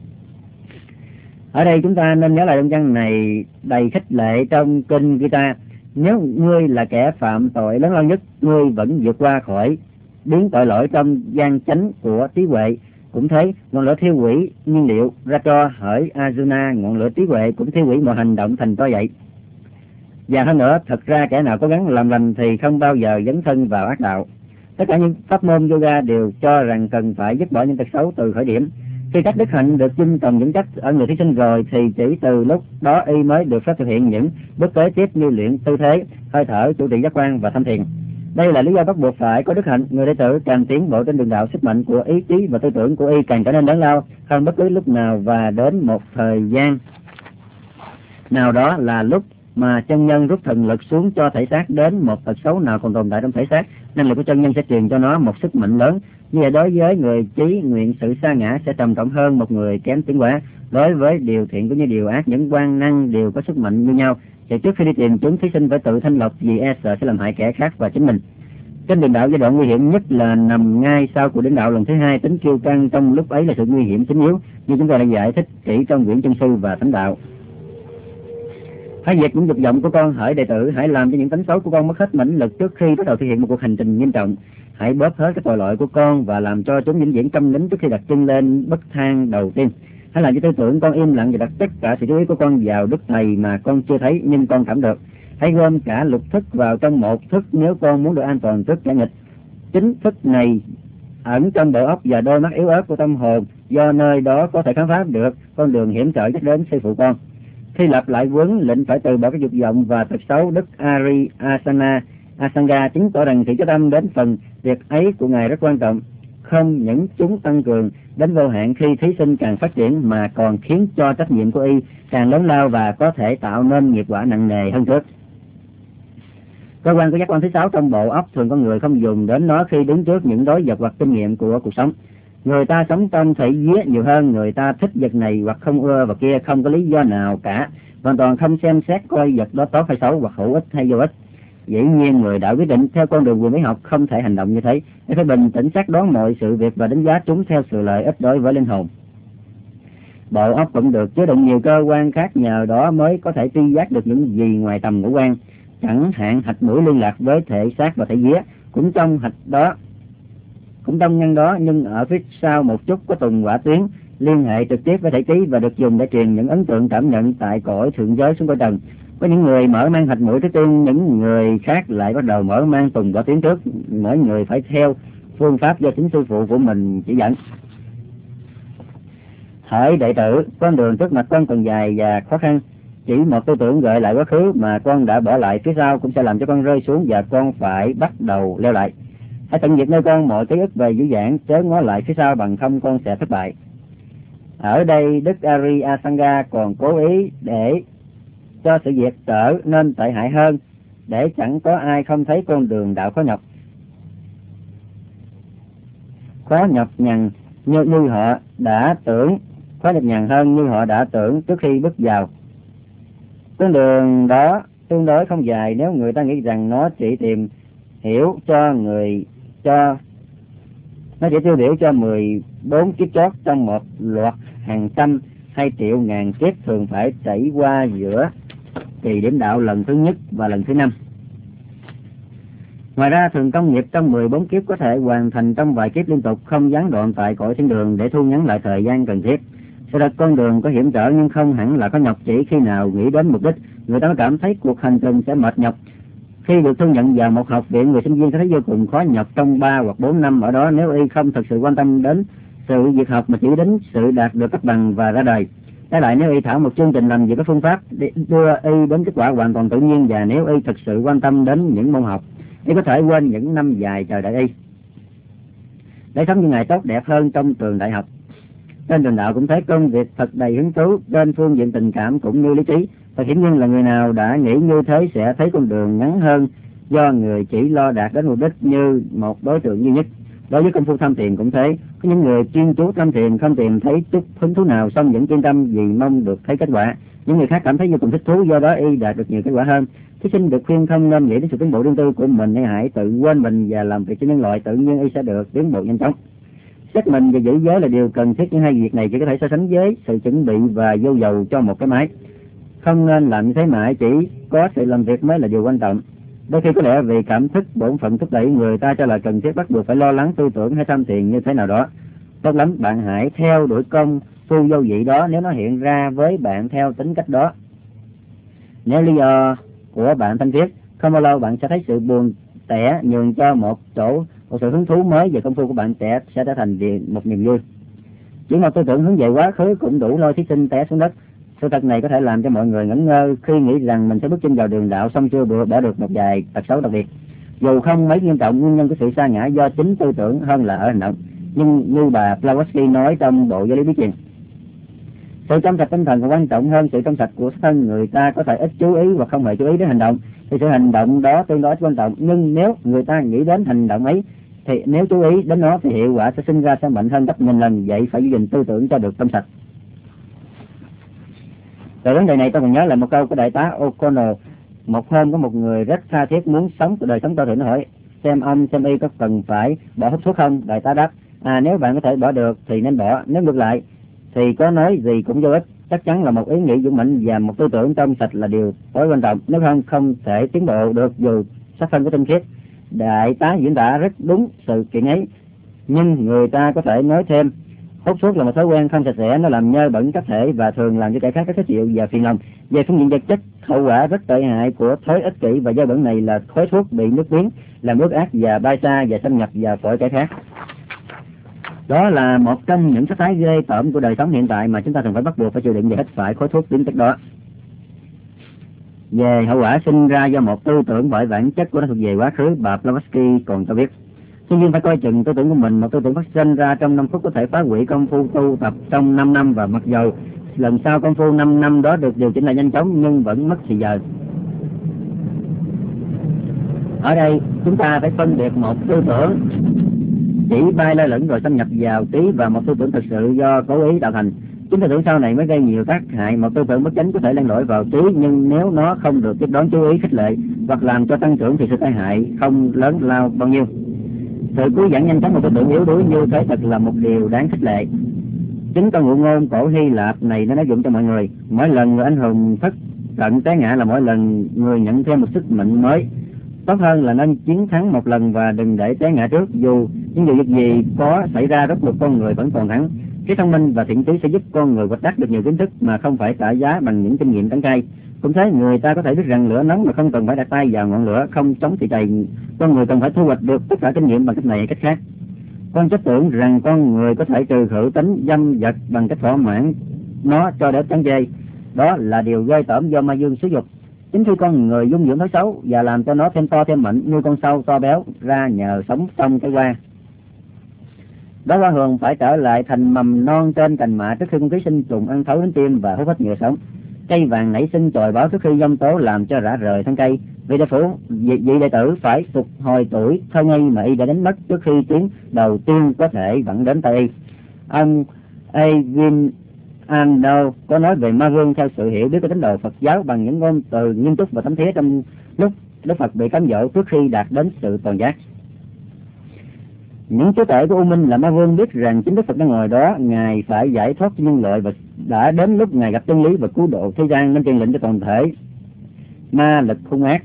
Ở đây chúng ta nên nhớ lại đoạn văn này đầy khích lệ trong kinh Gita. Nếu ngươi là kẻ phạm tội lớn lao nhất, ngươi vẫn vượt qua khỏi biến tội lỗi trong gian chánh của trí huệ. Cũng thế, ngọn lửa thiêu hủy nhiên liệu ra cho hỡi Arjuna, ngọn lửa trí huệ cũng thiêu hủy mọi hành động thành to vậy. Và hơn nữa, thật ra kẻ nào cố gắng làm lành thì không bao giờ dấn thân vào ác đạo. Tất cả những pháp môn yoga đều cho rằng cần phải dứt bỏ những tật xấu từ khởi điểm. Khi các đức hạnh được chinh tồn vững chắc ở người thí sinh rồi thì chỉ từ lúc đó y mới được phép thực hiện những bước kế tiếp như luyện tư thế, hơi thở, chủ trì giác quan và tham thiền. Đây là lý do bắt buộc phải có đức hạnh. Người đệ tử càng tiến bộ trên đường đạo, sức mạnh của ý chí và tư tưởng của y càng trở nên lớn lao hơn bất cứ lúc nào, và đến một thời gian nào đó là lúc mà chân nhân rút thần lực xuống cho thể xác đến một tật xấu nào còn tồn tại trong thể xác, năng lực của chân nhân sẽ truyền cho nó một sức mạnh lớn. Như vậy đối với người chí nguyện sự sa ngã sẽ trầm trọng hơn một người kém tiến hóa. Đối với điều thiện cũng như điều ác, những quan năng đều có sức mạnh như nhau. Thì trước khi đi tìm chúng, thí sinh phải tự thanh lọc vì e sợ sẽ làm hại kẻ khác và chính mình. Trên đường đạo, giai đoạn nguy hiểm nhất là nằm ngay sau cuộc điển đạo lần thứ hai. Tính kiêu căng trong lúc ấy là sự nguy hiểm chính yếu, như chúng ta đã giải thích kỹ trong quyển chân sư và thánh đạo. Hãy diệt những dục vọng của con, hỡi đệ tử, hãy làm cho những tánh xấu của con mất hết mãnh lực trước khi bắt đầu thực hiện một cuộc hành trình nghiêm trọng. Hãy bóp hết các tội lỗi của con và làm cho chúng vĩnh viễn câm nín trước khi đặt chân lên bậc thang đầu tiên. Hãy làm cho tư tưởng con im lặng và đặt tất cả sự chú ý của con vào Đức Thầy mà con chưa thấy nhưng con cảm được. Hãy gom cả lục thức vào trong một thức nếu con muốn được an toàn trước kẻ nghịch. Chính thức này ẩn trong bộ óc và đôi mắt yếu ớt của tâm hồn, do nơi đó có thể khám phá được con đường hiểm trở dắt đến sư phụ con. Khi lặp lại huấn lệnh phải từ bỏ các dục vọng và tật xấu, Đức Ari Asana Asanga chứng tỏ rằng thị cho tâm đến phần việc ấy của ngài rất quan trọng. Không những chúng tăng cường đến vô hạn khi thí sinh càng phát triển, mà còn khiến cho trách nhiệm của y càng lớn lao và có thể tạo nên nghiệp quả nặng nề hơn trước. Cơ quan của giác quan thứ sáu trong bộ óc thường con người không dùng đến nó khi đứng trước những đối vật hoặc kinh nghiệm của cuộc sống. Người ta sống trong thể vía nhiều hơn, người ta thích vật này hoặc không ưa vật kia, không có lý do nào cả, hoàn toàn không xem xét coi vật đó tốt hay xấu hoặc hữu ích hay vô ích. Dĩ nhiên người đã quyết định theo con đường quyền bí học không thể hành động như thế, để phải bình tĩnh xác đoán mọi sự việc và đánh giá chúng theo sự lợi ích đối với linh hồn. Bộ óc cũng được chứa đựng nhiều cơ quan khác, nhờ đó mới có thể tri giác được những gì ngoài tầm ngũ quan. Chẳng hạn hạch mũi liên lạc với thể xác và thể vía, cũng trong hạch đó, cũng trong ngăn đó, nhưng ở phía sau một chút có tuần hỏa tuyến liên hệ trực tiếp với thể trí và được dùng để truyền những ấn tượng cảm nhận tại cõi thượng giới xuống cõi trần. Có những người mở mang hạch mũi trước tiên, những người khác lại bắt đầu mở mang tuần hỏa tuyến trước. Mỗi người phải theo phương pháp do chính sư phụ của mình chỉ dẫn. Hỡi đệ tử, con đường trước mặt con còn dài và khó khăn. Chỉ một tư tưởng gợi lại quá khứ mà con đã bỏ lại phía sau cũng sẽ làm cho con rơi xuống và con phải bắt đầu leo lại. Hãy tận diệt nơi con mọi ký ức về dữ dãn, chớ ngó lại phía sau, bằng không con sẽ thất bại. Ở đây Đức Ari Asanga còn cố ý để cho sự việc trở nên tệ hại hơn, để chẳng có ai không thấy con đường đạo khó nhọc. Khó nhọc nhằn như, như họ đã tưởng, khó nhọc nhằn hơn như họ đã tưởng trước khi bước vào. Con đường đó tương đối không dài nếu người ta nghĩ rằng nó chỉ tìm hiểu cho người cho nó chỉ tiêu biểu cho mười bốn kiếp chót trong một loạt hàng trăm hay triệu ngàn kiếp thường phải trải qua giữa kỳ điểm đạo lần thứ nhất và lần thứ năm. Ngoài ra, thường công nghiệp trong mười bốn kiếp có thể hoàn thành trong vài kiếp liên tục, không gián đoạn tại cõi thiên đường để thu ngắn lại thời gian cần thiết. Sự thật con đường có hiểm trở nhưng không hẳn là có nhọc, chỉ khi nào nghĩ đến mục đích, người ta mới cảm thấy cuộc hành trình sẽ mệt nhọc. Khi được thu nhận vào một học viện, người sinh viên sẽ thấy vô cùng khó nhọc trong ba hoặc bốn năm ở đó nếu y không thực sự quan tâm đến sự việc học mà chỉ đến sự đạt được cấp bằng và ra đời. Trái lại, nếu y thảo một chương trình làm việc có phương pháp để đưa y đến kết quả hoàn toàn tự nhiên, và nếu y thực sự quan tâm đến những môn học, y có thể quên những năm dài chờ đợi y để sống những ngày tốt đẹp hơn trong trường đại học. Trên đường đạo cũng thấy công việc thật đầy hứng thú trên phương diện tình cảm cũng như lý trí. Và hiển nhiên là người nào đã nghĩ như thế sẽ thấy con đường ngắn hơn, do người chỉ lo đạt đến mục đích như một đối tượng duy nhất. Đối với công phu tham thiền cũng thế, có những người chuyên chú tham thiền không tìm thấy chút hứng thú nào, xong vẫn yên tâm vì mong được thấy kết quả. Những người khác cảm thấy vô cùng thích thú, do đó y đạt được nhiều kết quả hơn. Thí sinh được khuyên không nên nghĩ đến sự tiến bộ riêng tư của mình, hay hãy tự quên mình và làm việc cho nhân loại, tự nhiên y sẽ được tiến bộ nhanh chóng. Xét mình và giữ giới là điều cần thiết, nhưng hai việc này chỉ có thể so sánh với sự chuẩn bị và vô dầu cho một cái máy. Không nên làm như thế mãi, chỉ có sự làm việc mới là điều quan trọng. Đôi khi có lẽ vì cảm thức bổn phận thúc đẩy người ta cho là cần thiết bắt buộc phải lo lắng tư tưởng hay tham thiền như thế nào đó. Tốt lắm, bạn hãy theo đuổi công phu vô vị đó nếu nó hiện ra với bạn theo tính cách đó. Nếu lý do của bạn thanh khiết, không bao lâu bạn sẽ thấy sự buồn tẻ nhường cho một chỗ, một sự hứng thú mới về công phu của bạn sẽ sẽ trở thành một niềm vui. Chỉ một tư tưởng hướng về quá khứ cũng đủ lôi thí sinh té xuống đất. Sự thật này có thể làm cho mọi người ngẩn ngơ khi nghĩ rằng mình sẽ bước chân vào đường đạo xong chưa bữa bỏ được một vài tật xấu đặc biệt. Dù không mấy nghiêm trọng, nguyên nhân của sự sa ngã do chính tư tưởng hơn là ở hành động. Nhưng như bà Blavatsky nói trong bộ Giáo lý bí truyền, Sự trong sạch tinh thần còn quan trọng hơn sự trong sạch của thân. Người ta có thể ít chú ý hoặc không hề chú ý đến hành động thì sự hành động đó tương đối quan trọng, nhưng nếu người ta nghĩ đến hành động ấy thì nếu chú ý đến nó thì hiệu quả sẽ sinh ra sẽ mạnh hơn gấp nghìn lần. Vậy phải giữ gìn tư tưởng cho được trong sạch. Về vấn đề này tôi còn nhớ là một câu của đại tá O'Connell. Một hôm có một người rất tha thiết muốn sống đời sống tôi thử, nó hỏi xem ông xem y có cần phải bỏ hút thuốc không. Đại tá đáp, à nếu bạn có thể bỏ được thì nên bỏ, nếu ngược lại thì có nói gì cũng vô ích. Chắc chắn là một ý nghĩ dũng mãnh và một tư tưởng trong sạch là điều tối quan trọng, nếu không không thể tiến bộ được dù sắc thân của tinh khiết. Đại tá diễn tả rất đúng sự kiện ấy, nhưng người ta có thể nói thêm hút thuốc là một thói quen không sạch sẽ, nó làm nhơ bẩn các thể và thường làm cho kẻ khác rất khó chịu và phiền lòng. Về phương diện vật chất, hậu quả rất tệ hại của thói ích kỷ và dơ bẩn này là khói thuốc bị nước biến, làm ướt át và bay xa và xâm nhập vào phổi kẻ khác. Đó là một trong những sắc thái ghê tởm của đời sống hiện tại mà chúng ta thường phải bắt buộc phải chịu đựng và hít phải khói thuốc biến chất đó. Về hậu quả sinh ra do một tư tưởng bởi bản chất của nó thuộc về quá khứ, bà Blavatsky còn cho biết sinh viên phải coi chừng tư tưởng của mình. Một tư tưởng phát sinh ra trong năm phút có thể phá hủy công phu tu tập trong năm năm, và mặc dầu lần sau công phu năm năm đó được điều chỉnh lại nhanh chóng nhưng vẫn mất thì giờ. Ở đây chúng ta phải phân biệt một tư tưởng chỉ bay lơ lửng rồi xâm nhập vào trí và một tư tưởng thực sự do cố ý tạo thành. Chính tư tưởng sau này mới gây nhiều tác hại. Một tư tưởng bất chánh có thể len lỏi vào trí, nhưng nếu nó không được tiếp đón chú ý khích lệ hoặc làm cho tăng trưởng thì sự tai hại không lớn lao bao nhiêu. Sự cứu dẫn nhanh chóng một tư tưởng yếu đuối như thế thật là một điều đáng khích lệ. Chính con ngụ ngôn cổ Hy Lạp này nó áp dụng cho mọi người. Mỗi lần người anh hùng thất trận té ngã là mỗi lần người nhận thêm một sức mạnh mới. Tốt hơn là nên chiến thắng một lần và đừng để té ngã trước. Dù những điều việc gì có xảy ra, rốt cuộc con người vẫn còn thắng. Cái thông minh và thiện trí sẽ giúp con người hoạch đắc được nhiều kiến thức mà không phải trả giá bằng những kinh nghiệm đắng cay. Cũng thế, người ta có thể biết rằng lửa nóng mà không cần phải đặt tay vào ngọn lửa, không chống thì chày. Con người cần phải thu hoạch được tất cả kinh nghiệm bằng cách này hay cách khác. Con chấp tưởng rằng con người có thể trừ khử tính dâm vật bằng cách thỏa mãn nó cho đến chán chê. Đó là điều ghê tởm do ma dương xúi dục. Chính khi con người dung dưỡng thói xấu và làm cho nó thêm to thêm mạnh, nuôi con sâu to béo ra nhờ sống trong cái hoa. Đó hoa hường phải trở lại thành mầm non trên cành mạ trước khi con ký sinh trùng ăn thấu đến tim và hút hết nhựa sống. Cây vàng nảy sinh chồi báo trước khi giông tố làm cho rã rời thân cây. Vị đệ phủ, vị, vị đệ tử phải phục hồi tuổi thơ ngây mà y đã đánh mất trước khi tiếng đầu tiên có thể vẫn đến tay y. Ông Avin Ando có nói về ma vương theo sự hiểu biết của tín đồ Phật giáo bằng những ngôn từ nghiêm túc và thấm thía trong lúc Đức Phật bị cám dỗ trước khi đạt đến sự toàn giác. Những chúa tể của U Minh là ma vương biết rằng chính Đức Phật đang ngồi đó, Ngài phải giải thoát cho nhân loại và đã đến lúc Ngài gặp chân lý và cứu độ thế gian, nên truyền lệnh cho toàn thể ma lực hung ác.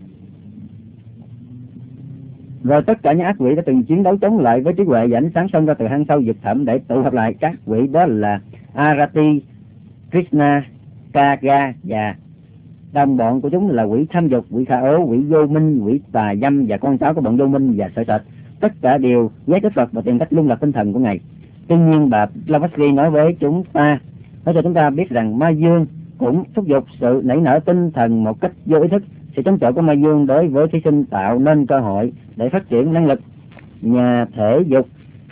Rồi tất cả những ác quỷ đã từng chiến đấu chống lại với trí huệ và ánh sáng xông ra từ hang sâu vực thẳm để tụ hợp lại. Các quỷ đó là Arati, Krishna, Kaga và đồng bọn của chúng là quỷ tham dục, quỷ khả ố, quỷ vô minh, quỷ tà dâm và con cháu của bọn vô minh và sợ sệt. Tất cả đều ghét Đức Phật và tìm cách lung lạc tinh thần của Ngài. Tuy nhiên bà Blavatsky nói với chúng ta, nói cho chúng ta biết rằng ma dương cũng thúc giục sự nảy nở tinh thần một cách vô ý thức. Sự chống chọi của ma dương đối với thí sinh tạo nên cơ hội để phát triển năng lực. Nhà thể dục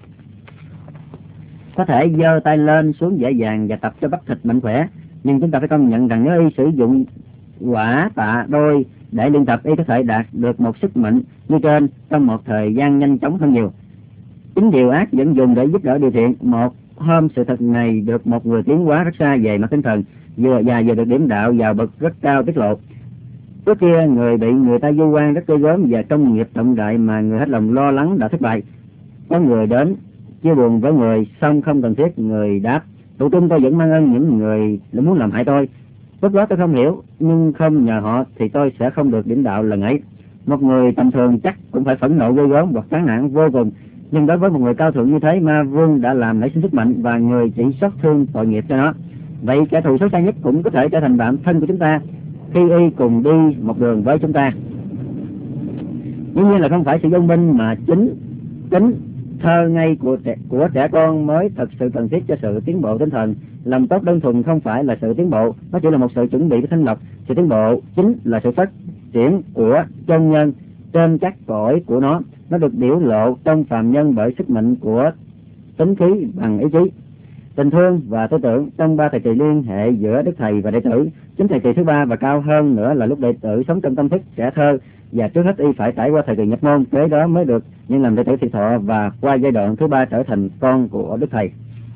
có thể giơ tay lên xuống dễ dàng và tập cho bắp thịt mạnh khỏe, nhưng chúng ta phải công nhận rằng nếu y sử dụng quả tạ đôi để luyện tập, y có thể đạt được một sức mạnh như trên trong một thời gian nhanh chóng hơn nhiều. Chính điều ác vẫn dùng để giúp đỡ điều thiện. Một hôm sự thật này được một người tiến hóa rất xa về mặt tinh thần vừa và vừa được điểm đạo vào bậc rất cao tiết lộ. Trước kia người bị người ta vu oan rất ghê gớm và công nghiệp trọng đại mà người hết lòng lo lắng đã thất bại. Có người đến chia buồn với người, xong không cần thiết người đáp tụi tôi tôi vẫn mang ơn những người đã muốn làm hại tôi. Lúc đó tôi không hiểu, nhưng không nhờ họ thì tôi sẽ không được điểm đạo lần ấy. Một người tầm thường chắc cũng phải phẫn nộ ghê gớm hoặc chán nản vô cùng, nhưng đối với một người cao thượng như thế, ma vương đã làm nảy sinh sức mạnh và người chỉ xót thương tội nghiệp cho nó. Vậy kẻ thù xấu xa nhất cũng có thể trở thành bạn thân của chúng ta khi y cùng đi một đường với chúng ta. Dĩ nhiên là không phải sự thông minh mà chính tính thơ ngây của trẻ, của trẻ con mới thật sự cần thiết cho sự tiến bộ tinh thần. Lòng tốt đơn thuần không phải là sự tiến bộ, nó chỉ là một sự chuẩn bị của thanh lọc. Sự tiến bộ chính là sự phát triển của chân nhân trên các cõi của nó. Nó được biểu lộ trong phàm nhân bởi sức mạnh của tính khí bằng ý chí. Tình thương và tư tưởng trong ba thời kỳ liên hệ giữa Đức Thầy và đệ tử. Chính thời kỳ thứ ba và cao hơn nữa là lúc đệ tử sống trong tâm thức trẻ thơ, và trước hết y phải trải qua thời kỳ nhập môn, kế đó mới được nhưng làm đệ tử thị thọ, và qua giai đoạn thứ ba trở thành con của Đức Thầy.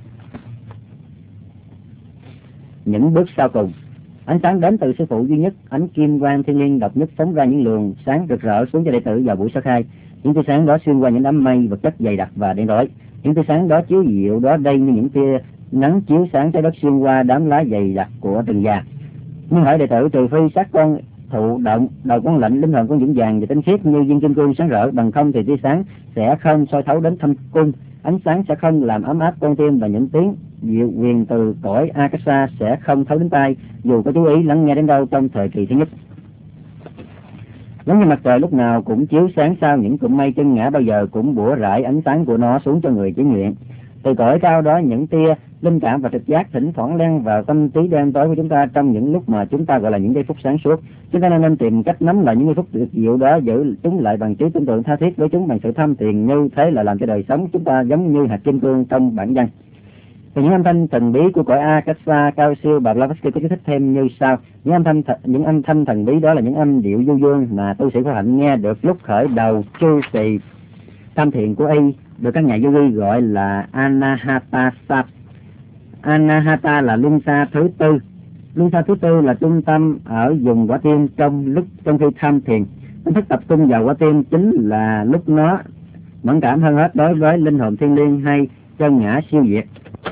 Những bước sau cùng. Ánh sáng đến từ sư phụ duy nhất, ánh kim quang thiên liêng độc nhất phóng ra những luồng sáng rực rỡ xuống cho đệ tử vào buổi sơ khai. Những tia sáng đó xuyên qua những đám mây vật chất dày đặc và đen tối. Những tia sáng đó chiếu dịu đó đây như những tia nắng chiếu sáng trái đất xuyên qua đám lá dày đặc của rừng già. Nhưng hỡi đệ tử, trừ phi xác con thụ động, đầu con lạnh, linh hồn con vững vàng và tinh khiết như viên kim cương sáng rỡ, bằng không thì tia sáng sẽ không soi thấu đến thâm cung. Ánh sáng sẽ không làm ấm áp con tim, và những tiếng dịu quyền từ cõi Akasa sẽ không thấu đến tai, dù có chú ý lắng nghe đến đâu trong thời kỳ thứ nhất. Giống như mặt trời lúc nào cũng chiếu sáng sau những cụm mây chân ngã, bao giờ cũng bủa rải ánh sáng của nó xuống cho người chỉ nguyện. Từ cõi cao đó, những tia linh cảm và trực giác thỉnh thoảng len vào tâm trí đen tối của chúng ta trong những lúc mà chúng ta gọi là những giây phút sáng suốt. Chúng ta nên tìm cách nắm lại những giây phút tuyệt diệu đó, giữ chúng lại bằng trí tưởng tượng tha thiết với chúng bằng sự tham thiền, như thế là làm cho đời sống chúng ta giống như hạt kim cương trong bản văn. Và những âm thanh thần bí của cõi Akasa cao siêu, bà Blavatsky có giải thích thêm như sau: những âm thanh th- những âm thanh thần bí đó là những âm điệu du dương mà tu sĩ khổ hạnh nghe được lúc khởi đầu chu kỳ tham thiền của y, được các nhà yogi gọi là Anahata Sat. Anahata là luân xa thứ tư. Luân xa thứ tư là trung tâm ở vùng quả tim trong lúc trong khi tham thiền. Tâm thức tập trung vào quả tim chính là lúc nó mẫn cảm hơn hết đối với linh hồn thiên liêng hay chân ngã siêu diệt.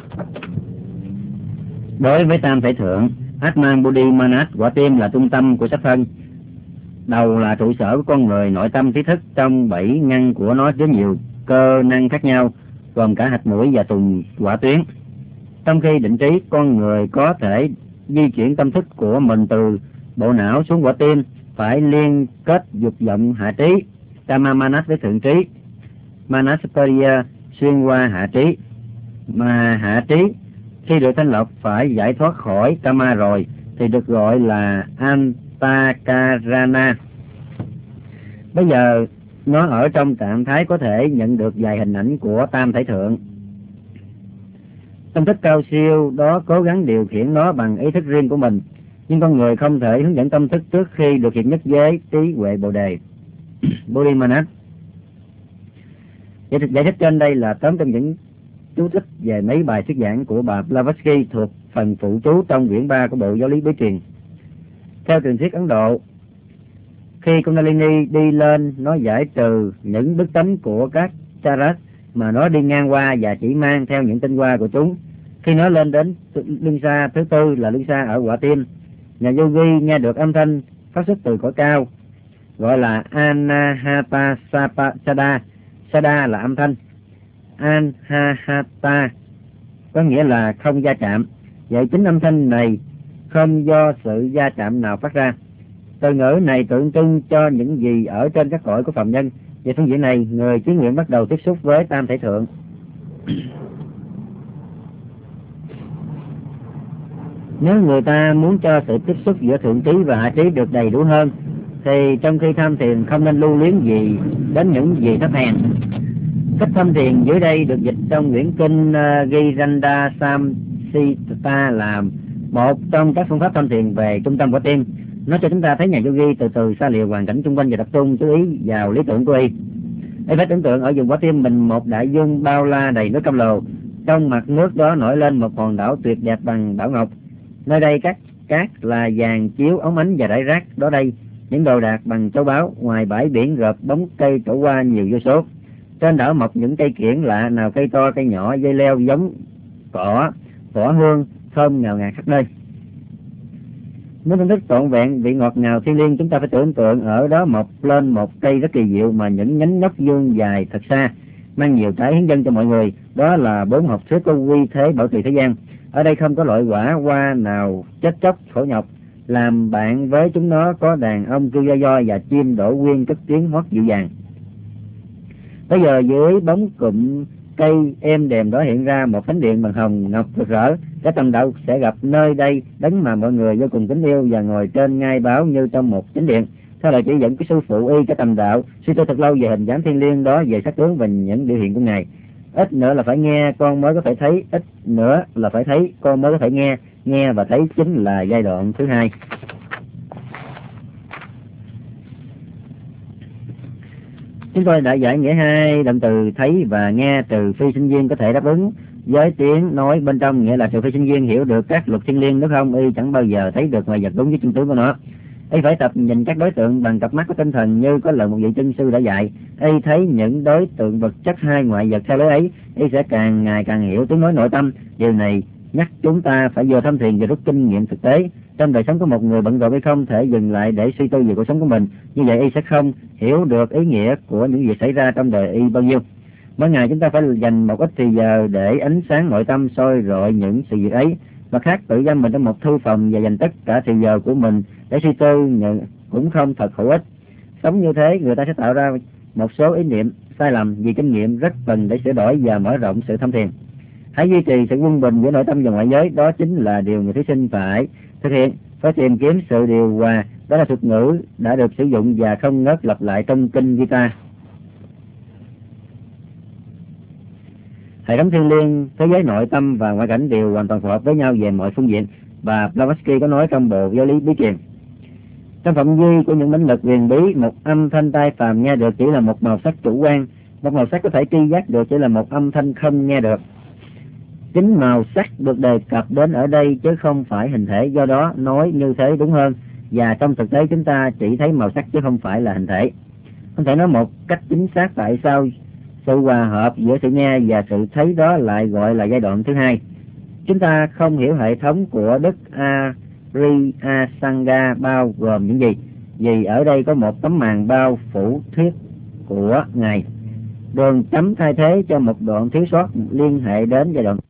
Đối với tam thể thượng, Atman Buddhi Manas, quả tim là trung tâm của sắc thân. Đầu là trụ sở của con người, nội tâm trí thức trong bảy ngăn của nó chứa nhiều cơ năng khác nhau, gồm cả hạch mũi và tùng quả tuyến. Trong khi định trí, con người có thể di chuyển tâm thức của mình từ bộ não xuống quả tim, phải liên kết dục vọng hạ trí, Kama Manas với thượng trí, Manasapariya xuyên qua hạ trí. Mà hạ trí khi được thanh lọc phải giải thoát khỏi Kama rồi thì được gọi là Antakarana. Bây giờ nó ở trong trạng thái có thể nhận được vài hình ảnh của tam thể thượng. Tâm thức cao siêu đó cố gắng điều khiển nó bằng ý thức riêng của mình, nhưng con người không thể hướng dẫn tâm thức trước khi được hiệp nhất với trí huệ Bồ Đề. Buddhi Manas. Giải thích, giải thích trên đây là tóm trong những chú thích về mấy bài thuyết giảng của bà Blavatsky thuộc phần phụ chú trong quyển ba của Bộ Giáo lý Bí truyền. Theo truyền thuyết Ấn Độ, khi Kundalini đi lên, nó giải trừ những đức tánh của các charas mà nó đi ngang qua và chỉ mang theo những tinh hoa của chúng. Khi nó lên đến luân xa thứ tư là luân xa ở quả tim, nhà yogi nghe được âm thanh phát xuất từ cõi cao gọi là Anahata Sada. Sada là âm thanh, Anahata có nghĩa là không gia chạm. Vậy chính âm thanh này không do sự gia chạm nào phát ra. Từ ngữ này tượng trưng cho những gì ở trên các cõi của phàm nhân. Về phương diện này, người chí nguyện bắt đầu tiếp xúc với tam thể thượng. Nếu người ta muốn cho sự tiếp xúc giữa thượng trí và hạ trí được đầy đủ hơn, thì trong khi tham thiền không nên lưu luyến gì đến những gì thấp hèn. Cách tham thiền dưới đây được dịch trong quyển kinh uh, Giranda Samsita là một trong các phương pháp tham thiền về trung tâm quả tim. Nó cho chúng ta thấy nhà yogi từ từ xa lìa hoàn cảnh xung quanh và tập trung chú ý vào lý tưởng của y. Y phải tưởng tượng ở vùng quả tim mình một đại dương bao la đầy nước cam lồ. Trong mặt nước đó nổi lên một hòn đảo tuyệt đẹp bằng đảo ngọc. Nơi đây các cát là vàng chiếu óng ánh và rải rác đó đây. Những đồ đạc bằng châu báu, ngoài bãi biển gợp bóng cây trổ qua nhiều vô số. Trên đảo mọc những cây kiểng lạ, nào cây to cây nhỏ, dây leo giống cỏ, cỏ hương thơm ngào ngạt khắp nơi. Muốn thưởng thức trọn vẹn vị ngọt ngào thiêng liêng, chúng ta phải tưởng tượng ở đó mọc lên một cây rất kỳ diệu mà những nhánh nhóc dương dài thật xa, mang nhiều trái hiến dâng cho mọi người. Đó là bốn học thuyết của quy thế bảo trì thế gian. Ở đây không có loại quả hoa nào chết chóc khổ nhọc. Làm bạn với chúng nó có đàn ông kêu do do và chim đổ quyên cất tiếng hót dịu dàng. Bây giờ dưới bóng cụm cây êm đềm đó hiện ra một thánh điện bằng hồng ngọc rực rỡ. Cả tầng đạo sẽ gặp nơi đây đấng mà mọi người vô cùng kính yêu và ngồi trên ngai báo như trong một chính điện. Theo lời chỉ dẫn của sư phụ y cái tầm đạo, suy tư thật lâu về hình dáng thiên liêng đó, về sắc tướng và những biểu hiện của ngài. Ít nữa là phải nghe con mới có thể thấy, ít nữa là phải thấy con mới có thể nghe, nghe và thấy chính là giai đoạn thứ hai. Chúng tôi đã giải nghĩa hai động từ thấy và nghe trừ phi sinh viên có thể đáp ứng với tiếng nói bên trong, nghĩa là trừ phi sinh viên hiểu được các luật thiên liêng, nếu không y chẳng bao giờ thấy được ngoài vật đúng với chân tướng của nó. Y phải tập nhìn các đối tượng bằng cặp mắt của tinh thần như có lần một vị chân sư đã dạy. Y thấy những đối tượng vật chất hay ngoại vật theo lối ấy, y sẽ càng ngày càng hiểu tiếng nói nội tâm. Điều này nhắc chúng ta phải vừa thâm thiền vừa rút kinh nghiệm thực tế. Trong đời sống của một người bận rộn y không thể dừng lại để suy tư về cuộc sống của mình, như vậy y sẽ không hiểu được ý nghĩa của những việc xảy ra trong đời y bao nhiêu. Mỗi ngày chúng ta phải dành một ít thời giờ để ánh sáng nội tâm soi rọi những sự việc ấy. Mà khác tự giam mình trong một thư phòng và dành tất cả thời giờ của mình để suy tư nhận cũng không thật hữu ích. Sống như thế, người ta sẽ tạo ra một số ý niệm sai lầm vì kinh nghiệm rất cần để sửa đổi và mở rộng sự thâm thiền. Hãy duy trì sự quân bình giữa nội tâm và ngoại giới, đó chính là điều người thí sinh phải thực hiện. Phải tìm kiếm sự điều hòa, đó là thuật ngữ đã được sử dụng và không ngớt lặp lại trong kinh Gita. Hệ thống thiên liêng, thế giới nội tâm và ngoại cảnh đều hoàn toàn phù hợp với nhau về mọi phương diện, và Blavatsky có nói trong bộ giáo lý bí truyền. Trong phạm vi của những mãnh lực huyền bí, một âm thanh tai phàm nghe được chỉ là một màu sắc chủ quan, một màu sắc có thể tri giác được chỉ là một âm thanh không nghe được. Chính màu sắc được đề cập đến ở đây chứ không phải hình thể, do đó nói như thế đúng hơn, và trong thực tế chúng ta chỉ thấy màu sắc chứ không phải là hình thể. Không thể nói một cách chính xác tại sao sự hòa hợp giữa sự nghe và sự thấy đó lại gọi là giai đoạn thứ hai. Chúng ta không hiểu hệ thống của Đức Ariya Sanga bao gồm những gì, vì ở đây có một tấm màn bao phủ thuyết của Ngài. Đường chấm thay thế cho một đoạn thiếu sót liên hệ đến giai đoạn